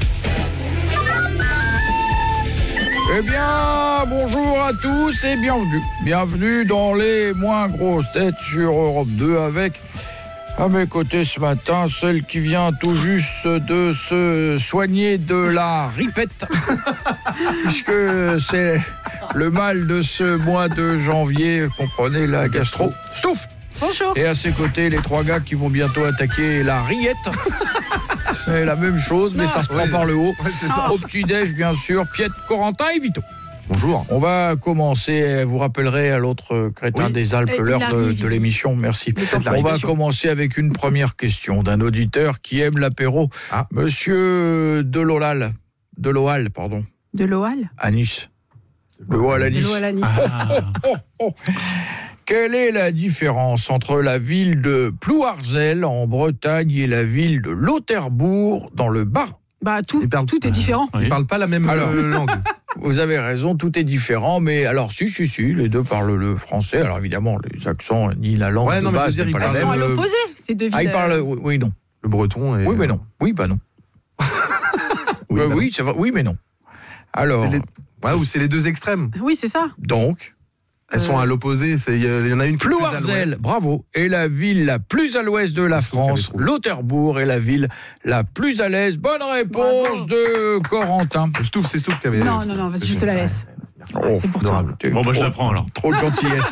Eh bien, bonjour à tous et bienvenue. Bienvenue dans les moins grosses têtes sur Europe deux avec, à mes côtés ce matin, celle qui vient tout juste de se soigner de la ripette, puisque c'est le mal de ce mois de janvier, comprenez, la gastro. Souffle. Bonjour. Et à ses côtés, les trois gars qui vont bientôt attaquer la rillette. C'est la même chose, mais non. ça se prend Oui. par le haut. Ouais, c'est ça. Au petit-déj, bien sûr, Piet, Corentin et Vito. Bonjour. On va commencer, vous rappellerez à l'autre crétin Oui. des Alpes Et l'heure il de, arrive. de l'émission, merci. temps de la On va rémission. commencer avec une première question d'un auditeur qui aime l'apéro. Ah. Monsieur Deloal, Deloal, pardon, De l'Oal à Nice. Deloal à De Nice. l'Oal à Nice. Oh, oh, oh. Quelle est la différence entre la ville de Plouarzel en Bretagne et la ville de Lauterbourg dans le Bas? Bah tout, Ils parlent- tout est différent. Ils parlent pas la même Alors. euh, langue. Vous avez raison, tout est différent, mais alors si, si, si, les deux parlent le français. Alors évidemment, les accents ni la langue Ouais, de non, mais je veux base dire, n'est ils pas la Elles parlent sont même. à le- l'opposé, ces deux villes. Ah, ils parlent, oui, oui, non. Le breton et... Oui, mais non. Oui, bah non. Oui, Euh, bah oui, c'est vrai. Oui, mais non. Alors, C'est les... Ouais, ou c'est les deux extrêmes. Oui, c'est ça. donc, Elles sont à l'opposé. c'est- Il y en a une qui est plus à Plouarzel, l'ouest. bravo, est la ville la plus à l'ouest de la Je trouve qu'elle France. est trop. Lauterbourg est la ville la plus à l'est. Bonne réponse Bravo. de Corentin. Stouff, c'est Stouff qui avait... Non, non, non, vas-y, je te la laisse. Oh, C'est pour toi. adorable. t'es Bon, bah, je trop- la prends alors. Trop de gentillesse.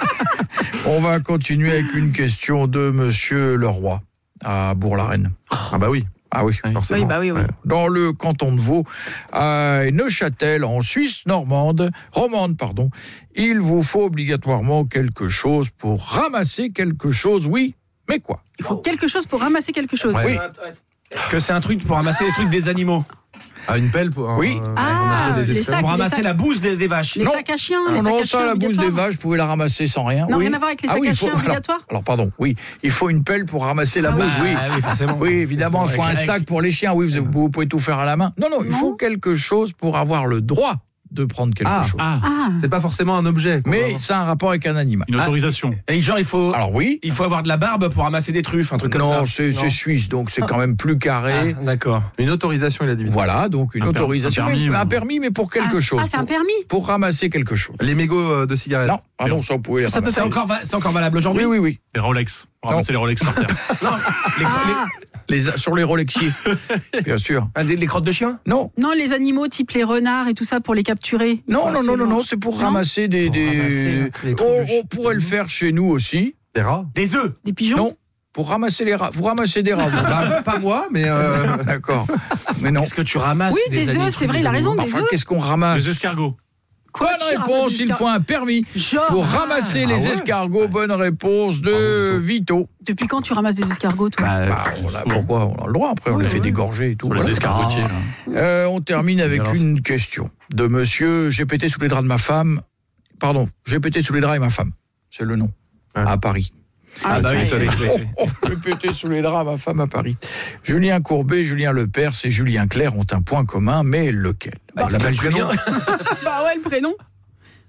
On va continuer avec une question de Monsieur Leroy à Bourg-la-Reine. Ah bah oui, Ah oui. forcément. Oui, bah oui, oui. Ouais. Dans le canton de Vaud, à Neuchâtel, en Suisse normande, romande, pardon, il vous faut obligatoirement quelque chose pour ramasser quelque chose, oui, mais quoi? Il faut quelque chose pour ramasser quelque chose. Ouais. Oui, Que c'est un truc pour ramasser les trucs des animaux. Ah, une pelle pour... Oui. euh, Ah, ramasser les esclaves. sacs. Pour ramasser sacs- la bouse des, des vaches. Les Non. sacs à chiens, les non, sacs non, à ça, chiens la bouse des obligatoires. vaches, vous pouvez la ramasser sans rien. Non, oui. rien à voir avec les Ah sacs oui, à il faut- chiens alors- obligatoires. Alors, pardon, oui, il faut une pelle pour ramasser la bouse, oui. Ah oui, forcément. Oui, évidemment, il faut un Avec- sac pour les chiens, oui, vous, vous pouvez tout faire à la main. Non, non, il Non. faut quelque chose pour avoir le droit de prendre quelque Ah. chose. Ah, Ah, C'est pas forcément un objet. quoi. Mais ça a un rapport avec un animal. une autorisation. Et genre, il faut, Alors oui, il faut avoir de la barbe pour ramasser des truffes, un truc comme ça. non, c'est c'est suisse, donc c'est quand même plus carré. Ah, d'accord. Une autorisation, il a dit. Voilà, donc une Un per- autorisation, un permis, mais- ou- un permis, mais pour quelque ah, chose. Ah, c'est un pour, permis. pour ramasser quelque chose. Les mégots euh, de cigarettes. Non, ah non, ça vous pouvez les Ça peut ramasser. C'est encore, va- c'est encore valable aujourd'hui. Oui, oui, oui. Les Rolex. Pour ramasser les Rolex par terre. Non, les, Ah, Les, sur les Rolexiers, bien sûr. les- les- les crottes de chien. Non, non, les animaux type les renards et tout ça pour les capturer. Il non, faut non, non, non, absolument- non, c'est pour Non. ramasser des... Pour des... ramasser les trucs de on, chien. on pourrait le faire chez nous aussi. Des rats. Des œufs. Des pigeons. Non, pour ramasser les rats. Vous ramassez des rats, vous. Bah, pas moi, mais... euh, D'accord. Mais non. Qu'est-ce que tu ramasses? Oui, des ani- œufs, trucs c'est vrai, des il a animaux. raison, des Enfin, œufs. qu'est-ce qu'on ramasse? Les escargots. Quoi, Bonne qui ramasse réponse, des il escar- faut un permis Genre. pour ramasser Ah les ouais. escargots. Bonne réponse de Vito. Depuis quand tu ramasses des escargots, toi Bah, on a, pourquoi on a le droit, après on Oui, les fait oui. dégorger et tout. Sur les voilà. escargotiers. là. Euh, on termine avec Violence. une question de monsieur j'ai pété sous les draps de ma femme. Pardon, j'ai pété sous les draps et ma femme. C'est le nom. Ouais. À Paris. Ah, bah oui, ouais. ça, les- Oh, oh, j'ai pété sous les draps à ma femme à Paris. Julien Courbet, Julien Lepers et Julien Clerc ont un point commun, mais lequel? Bah, il s'appelle Julien. Bah ouais, le prénom.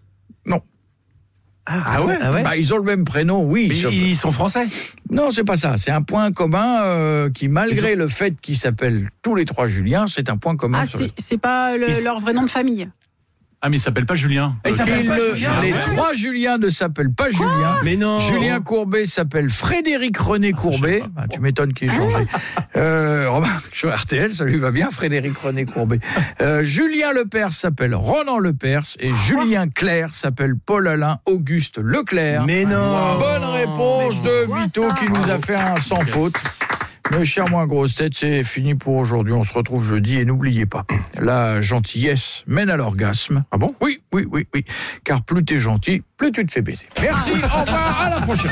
Non. Ah ouais, ah ouais bah, ils ont le même prénom, oui. Mais sauf- ils sont français. Non, c'est pas ça. C'est un point commun euh, qui, malgré ont- le fait qu'ils s'appellent tous les trois Julien, c'est un point commun. Ah, sur c'est, le- c'est pas le- Ils- leur vrai nom de famille. Ah, mais il s'appelle pas Julien. Ah, il s'appelle Ils pas le- Julien. les Ah ouais. trois Julien ne s'appellent pas Julien. Mais non. Julien Courbet s'appelle Frédéric René Courbet. Ah, tu m'étonnes qu'il ait changé. Euh, remarque, sur R T L, ça lui va bien, Frédéric René Courbet. Euh, Julien Lepers s'appelle Ronan Lepers et Julien Clerc s'appelle Paul-Alain Auguste Leclerc. Mais non. Bonne réponse de quoi, Vito ça qui nous a fait un sans faute. Mes chers moins grosses têtes, c'est fini pour aujourd'hui. On se retrouve jeudi et n'oubliez pas, la gentillesse mène à l'orgasme. Ah bon? Oui, oui, oui, oui. Car plus t'es gentil, plus tu te fais baiser. Merci, au revoir, à la prochaine.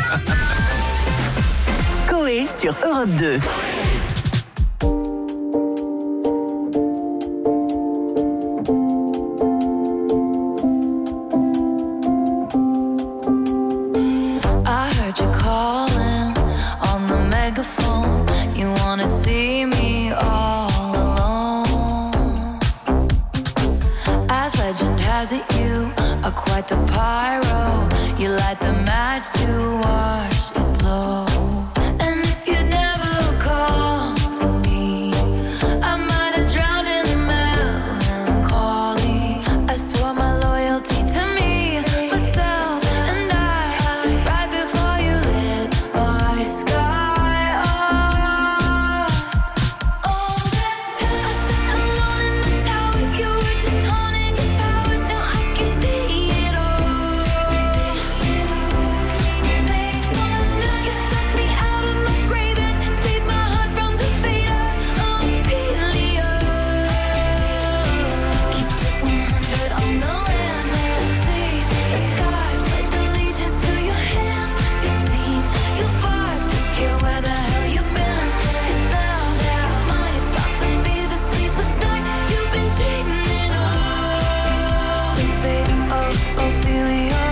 Coé sur Europe deux. I heard you calling on the megaphone. You wanna see me all alone. As legend has it, you are quite the pyro. You light the match to watch it blow. And if you never call for me, I might have drowned in the melancholy. I swore my loyalty to me, myself, and I. Right before you lit my sky up. All that time I sat alone in my tower, you were just honing your powers. Now I can see it all. They wanna, you took me out of my grave and saved my heart from the fate of Ophelia. Keep it one hundred on the land, the sea, the sky. Pledge allegiance to your hands, your team, your vibes. Don't care where the hell you've been. 'Cause now that you're mine, it's about to be the sleepless night you've been dreaming of. The fate of Ophelia,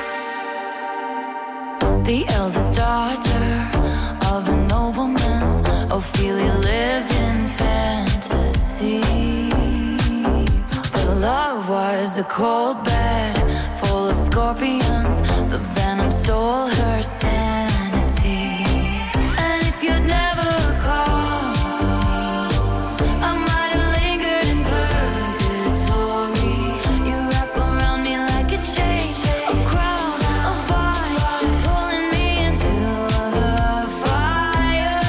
the eldest daughter of a nobleman. Ophelia lived in fantasy, but love was a cold bed full of scorpions. The venom stole her sanity. And if you'd never called for me, I might have lingered in purgatory. You wrap around me like a chain, a crown, a vine, pulling me into the fire.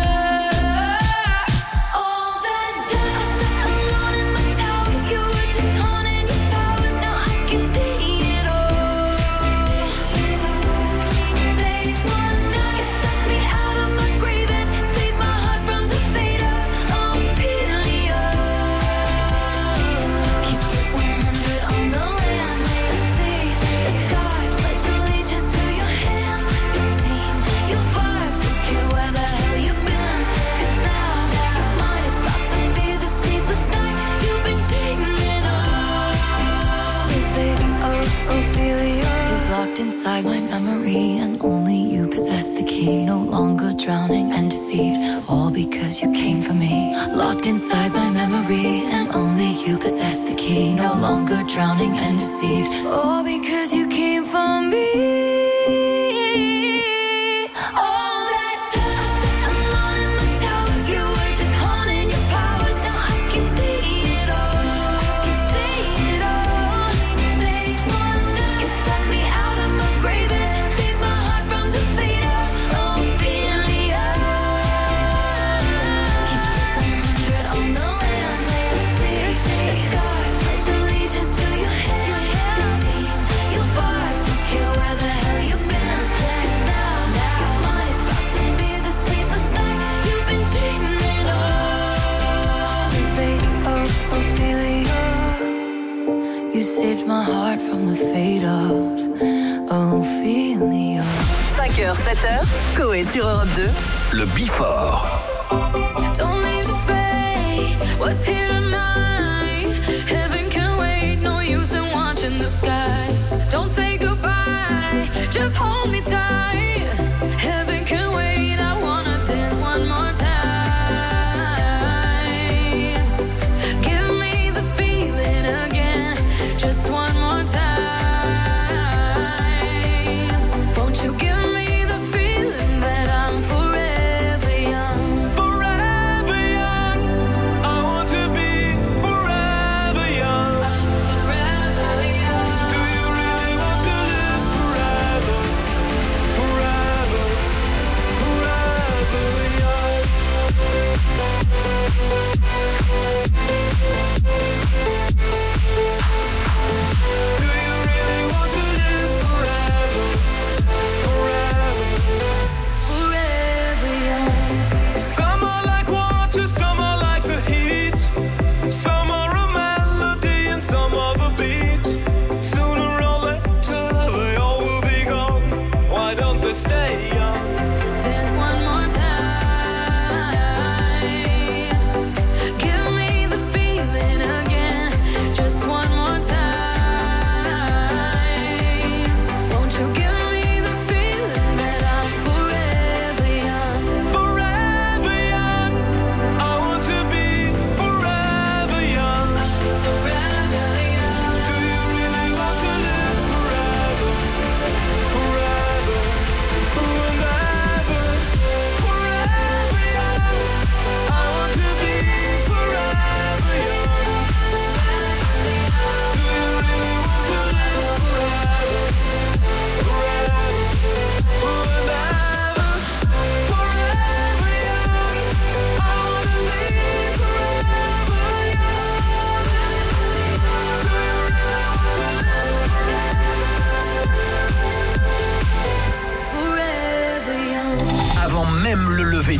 All that time I sat alone in my tower, you were just honing your powers. Now I can see it all. They wanna, you took me out of my grave and saved my heart from the fate of Ophelia. Keep it one hundred on the land, the sea, the sky. Pledge allegiance to your hands, your team, your vibes. Don't care where the hell you've been. 'Cause now that you're mine, it's about to be the sleepless night you've been dreaming of. The fate of Ophelia is locked inside my memory, and only you possess the key. No longer drowning and deceived, all because you came for me. Locked inside my memory, and only you possess the key. No longer drowning and deceived, all because you came for me. All that time I sat alone in my tower, you were just honing your powers. Now I can see it all. I can see it all. They wanna, you took me out of my grave and saved my heart from the fate of Ophelia. Keep it one hundred on the land, the sea, the sky. Pledge allegiance to your hands, your team, your vibes. Don't care where the hell you've been. 'Cause now that you're mine, it's about to be the sleepless night you've been dreaming of. The fate of Ophelia, you saved my heart from the fate of Ophelia. cinq heures, sept heures, Coé sur Europe deux. Le Bifort. Don't leave the fate, what's here tonight? Heaven can wait, no use in watching the sky. Don't say goodbye, just hold me tight. Heaven can wait, I wanna dance one more time. Give me the feeling again, just one more time.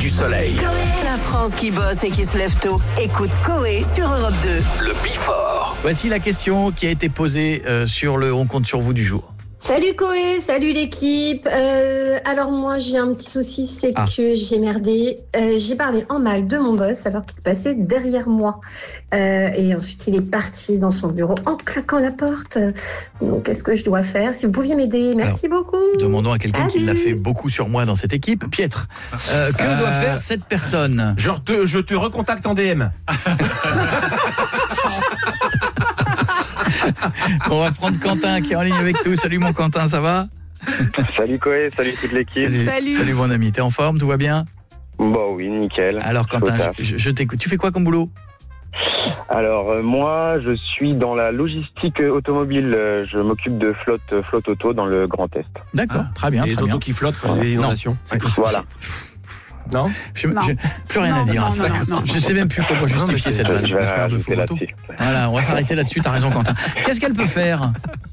du soleil. La France qui bosse et qui se lève tôt. Écoute Coé sur Europe deux. Le Bifort. Voici la question qui a été posée euh, sur le On compte sur vous du jour. Salut Coé, salut l'équipe. Euh, alors moi j'ai un petit souci, c'est Ah. que j'ai merdé. Euh, j'ai parlé en mal de mon boss alors qu'il passait derrière moi. Euh, et ensuite il est parti dans son bureau en claquant la porte. Donc qu'est-ce que je dois faire? Si vous pouviez m'aider, merci beaucoup. Demandons à quelqu'un qui Salut. l'a fait beaucoup sur moi dans cette équipe. Pietre, euh, que Euh, doit faire cette personne? Je te, je te recontacte en D M. On va prendre Quentin qui est en ligne avec nous. Salut mon Quentin, ça va? Salut Coé, salut toute l'équipe. Salut. Salut mon ami, t'es en forme, tout va bien? Bah oui, nickel. Alors Quentin, Au taf. je, je t'écoute. Tu fais quoi comme boulot? Alors euh, moi, je suis dans la logistique euh, automobile. Euh, Je m'occupe de flotte, euh, flotte auto dans le Grand Est. D'accord, très bien. Et les très autos bien. qui flottent quand il y a des Non, inondations. c'est pas- Voilà. Non Je, Non. je- plus rien Non, à dire. non, à ça. non, non, non. Je sais même plus comment justifier cette vanne. Je vais rajouter là-dessus. Voilà, on va s'arrêter là-dessus. T'as raison, Quentin. Qu'est-ce qu'elle peut faire?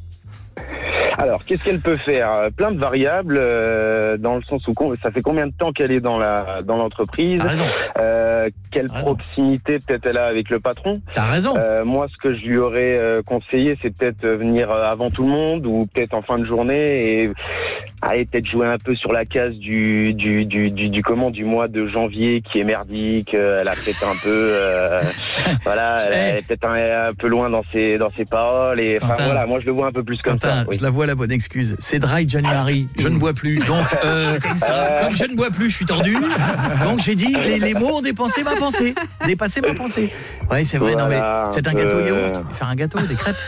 Alors, qu'est-ce qu'elle peut faire? Plein de variables, euh, dans le sens où com- ça fait combien de temps qu'elle est dans la dans l'entreprise? T'as raison. Euh, quelle proximité peut-être elle a avec le patron? T'as raison. Euh, moi, ce que je lui aurais euh, conseillé, c'est peut-être euh, venir euh, avant tout le monde ou peut-être en fin de journée et allez, peut-être jouer un peu sur la case du du du du, du comment du mois de janvier qui est merdique. Euh, elle a peut-être un peu euh, voilà, elle est peut-être un, un peu loin dans ses dans ses paroles et enfin Quentin. voilà, moi je le vois un peu plus comme Quentin, ça. Oui. je la vois la bonne excuse. C'est dry January. Je ne bois plus. Donc, euh, comme je ne bois plus, je suis tordu. Donc, j'ai dit, les, les mots ont dépensé ma pensée. Dépassé ma pensée. Oui, c'est vrai. Voilà, non, mais peut-être un gâteau euh, yaourt. Faire un gâteau, des crêpes.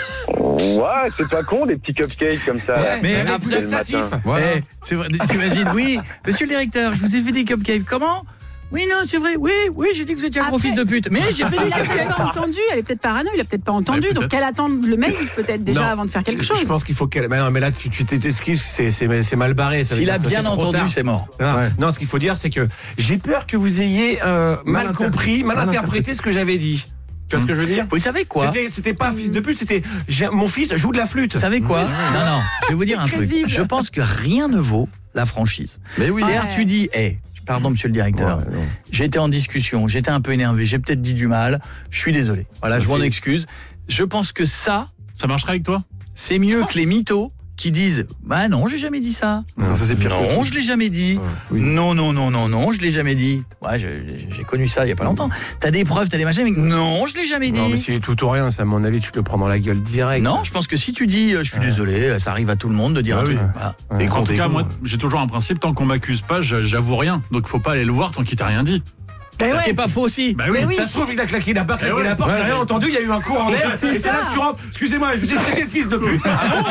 Ouais, c'est pas con, des petits cupcakes comme ça. là. Mais C'est après, le matin. Eh, c'est vrai, t'imagines, oui, monsieur le directeur, je vous ai fait des cupcakes. Comment? Oui, non, c'est vrai. Oui, oui, j'ai dit que vous étiez un gros Après- fils de pute. Mais j'ai fait des Il a peut-être cupcakes. pas entendu, elle est peut-être parano, il a peut-être pas entendu, Ouais, donc peut-être. qu'elle attende le mail peut-être déjà Non. avant de faire quelque chose. Je pense qu'il faut qu'elle. Mais non, mais là, tu tu t'excuses, c'est c'est c'est mal barré. ça veut S'il dire a que bien c'est trop entendu, tard. c'est mort. Non, non, ce qu'il faut dire, c'est que j'ai peur que vous ayez euh, mal, Mal compris, mal mal interprété ce que j'avais dit. Tu vois ce que je veux dire? Vous savez quoi? C'était c'était pas fils de pute, c'était j'ai- mon fils joue de la flûte. Vous savez quoi? Non, non, je vais vous dire un truc. Crédible. Je pense que rien ne vaut la franchise. Mais oui. C'est-à-dire, Ouais. tu dis, hé, pardon, monsieur le directeur, Ouais, non. j'étais en discussion, j'étais un peu énervé, j'ai peut-être dit du mal, je suis désolé. Voilà, je C'est- m'en excuse. Je pense que ça, Ça marcherait avec toi? c'est mieux que les mythos qui disent, bah non, j'ai jamais dit ça. Non, ça, c'est pire que Non, tout. je l'ai jamais dit. oui. Non, non, non, non, non, je l'ai jamais dit. Ouais, je- j'ai connu ça il y a pas longtemps. T'as des preuves, t'as des machins, mais non, je l'ai jamais dit. Non, mais c'est tout ou rien, ça, à mon avis, tu te le prends dans la gueule direct. Non, je pense que si tu dis, euh, je suis désolé, ça arrive à tout le monde de dire Ah un oui. truc. Voilà. Et En quand tout t'es cas, con, moi, euh, j'ai toujours un principe, tant qu'on m'accuse pas, je- j'avoue rien. Donc faut pas aller le voir tant qu'il t'a rien dit. Ben Ce ouais. qui est pas faux aussi. Bah oui, Mais oui. Ça se trouve, il a claqué la porte, claqué ouais. la porte, j'ai Ouais, rien mais- entendu, il y a eu un courant d'air, c'est et c'est ça. là que tu rentres. Excusez-moi, je vous ai traité de fils de pute.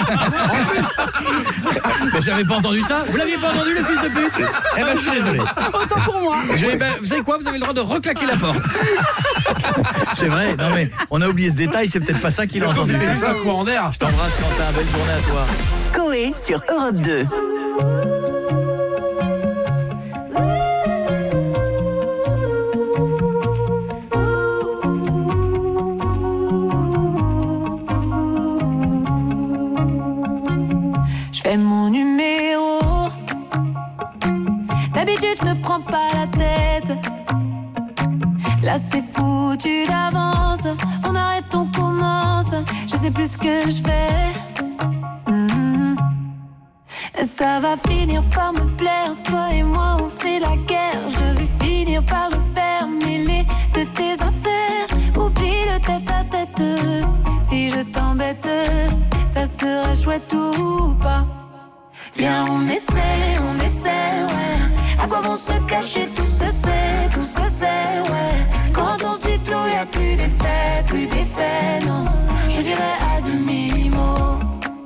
Mais j'avais pas entendu ça. Vous l'aviez pas entendu, le fils de pute? Eh ben, je suis désolé. Autant pour moi. Je vais- ben, vous savez quoi? Vous avez le droit de reclaquer la porte. C'est vrai. Non mais on a oublié ce détail. C'est peut-être pas ça qu'il a entendu. C'était juste un courant d'air. Je t'embrasse, Quentin. Belle journée à toi. Coé sur Europe deux. Je fais mon numéro. D'habitude, je me prends pas la tête. Là, c'est foutu d'avance. On arrête, on commence. Je sais plus ce que je fais. Mhm. Ça va finir par me plaire. Toi et moi, on se fait la guerre. Je vais finir par le faire. Mêler de tes affaires. Oublie le tête à tête. Si je t'embête, ça serait chouette ou pas. Viens, on essaie, on essaie, ouais. À quoi vont se cacher, tout se sait, tout se sait, ouais. Quand on se dit tout, y a plus d'effet, plus d'effet, non. Je dirais à demi-mot.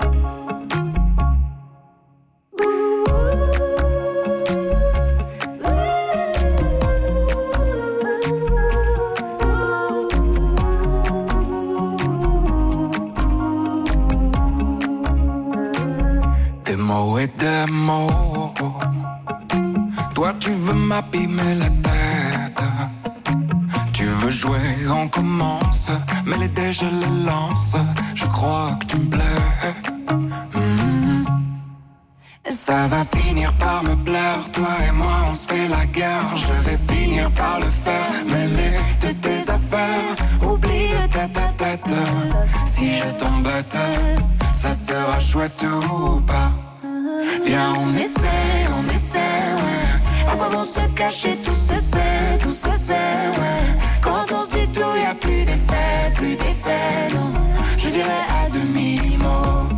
Des mots et des mots. Toi, tu veux m'abîmer la tête. Tu veux jouer, on commence. Mais les dés, je les lance. Je crois que tu me plais. Mm. Ça va finir par me plaire, toi et moi on se fait la guerre. Je vais finir par le faire, mêler de tes affaires. Oublie le tête-à-tête, si je t'embête, ça sera chouette ou pas. Viens on essaie, on essaie, ouais. À quoi bon se cacher, tout se sait, tout se sait, ouais. Quand on se dit tout, y'a plus d'effet, plus d'effet, non. Je dirais à demi-mot.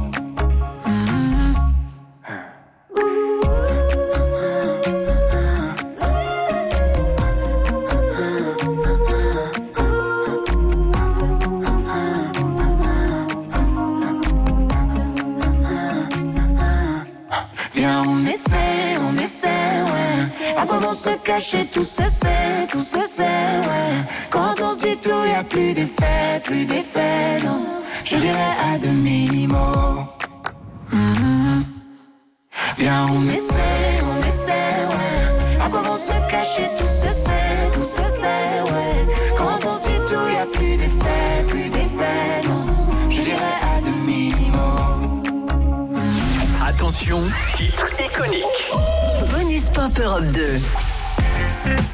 Viens, on essaie, on essaie, ouais. À quoi bon se cacher, tout se sait, tout se sait, ouais. Quand on se dit tout, y'a plus d'effet, plus d'effet, non. Je dirais à demi-mot. Mm-hmm. Viens, on essaie, on essaie, ouais. À quoi bon se cacher, tout se sait, tout se sait, ouais. Quand on se dit tout, y'a plus d'effet, plus d'effet, non. Je dirais à demi-mot. Attention, titre iconique. Bonus Pop Europe deux.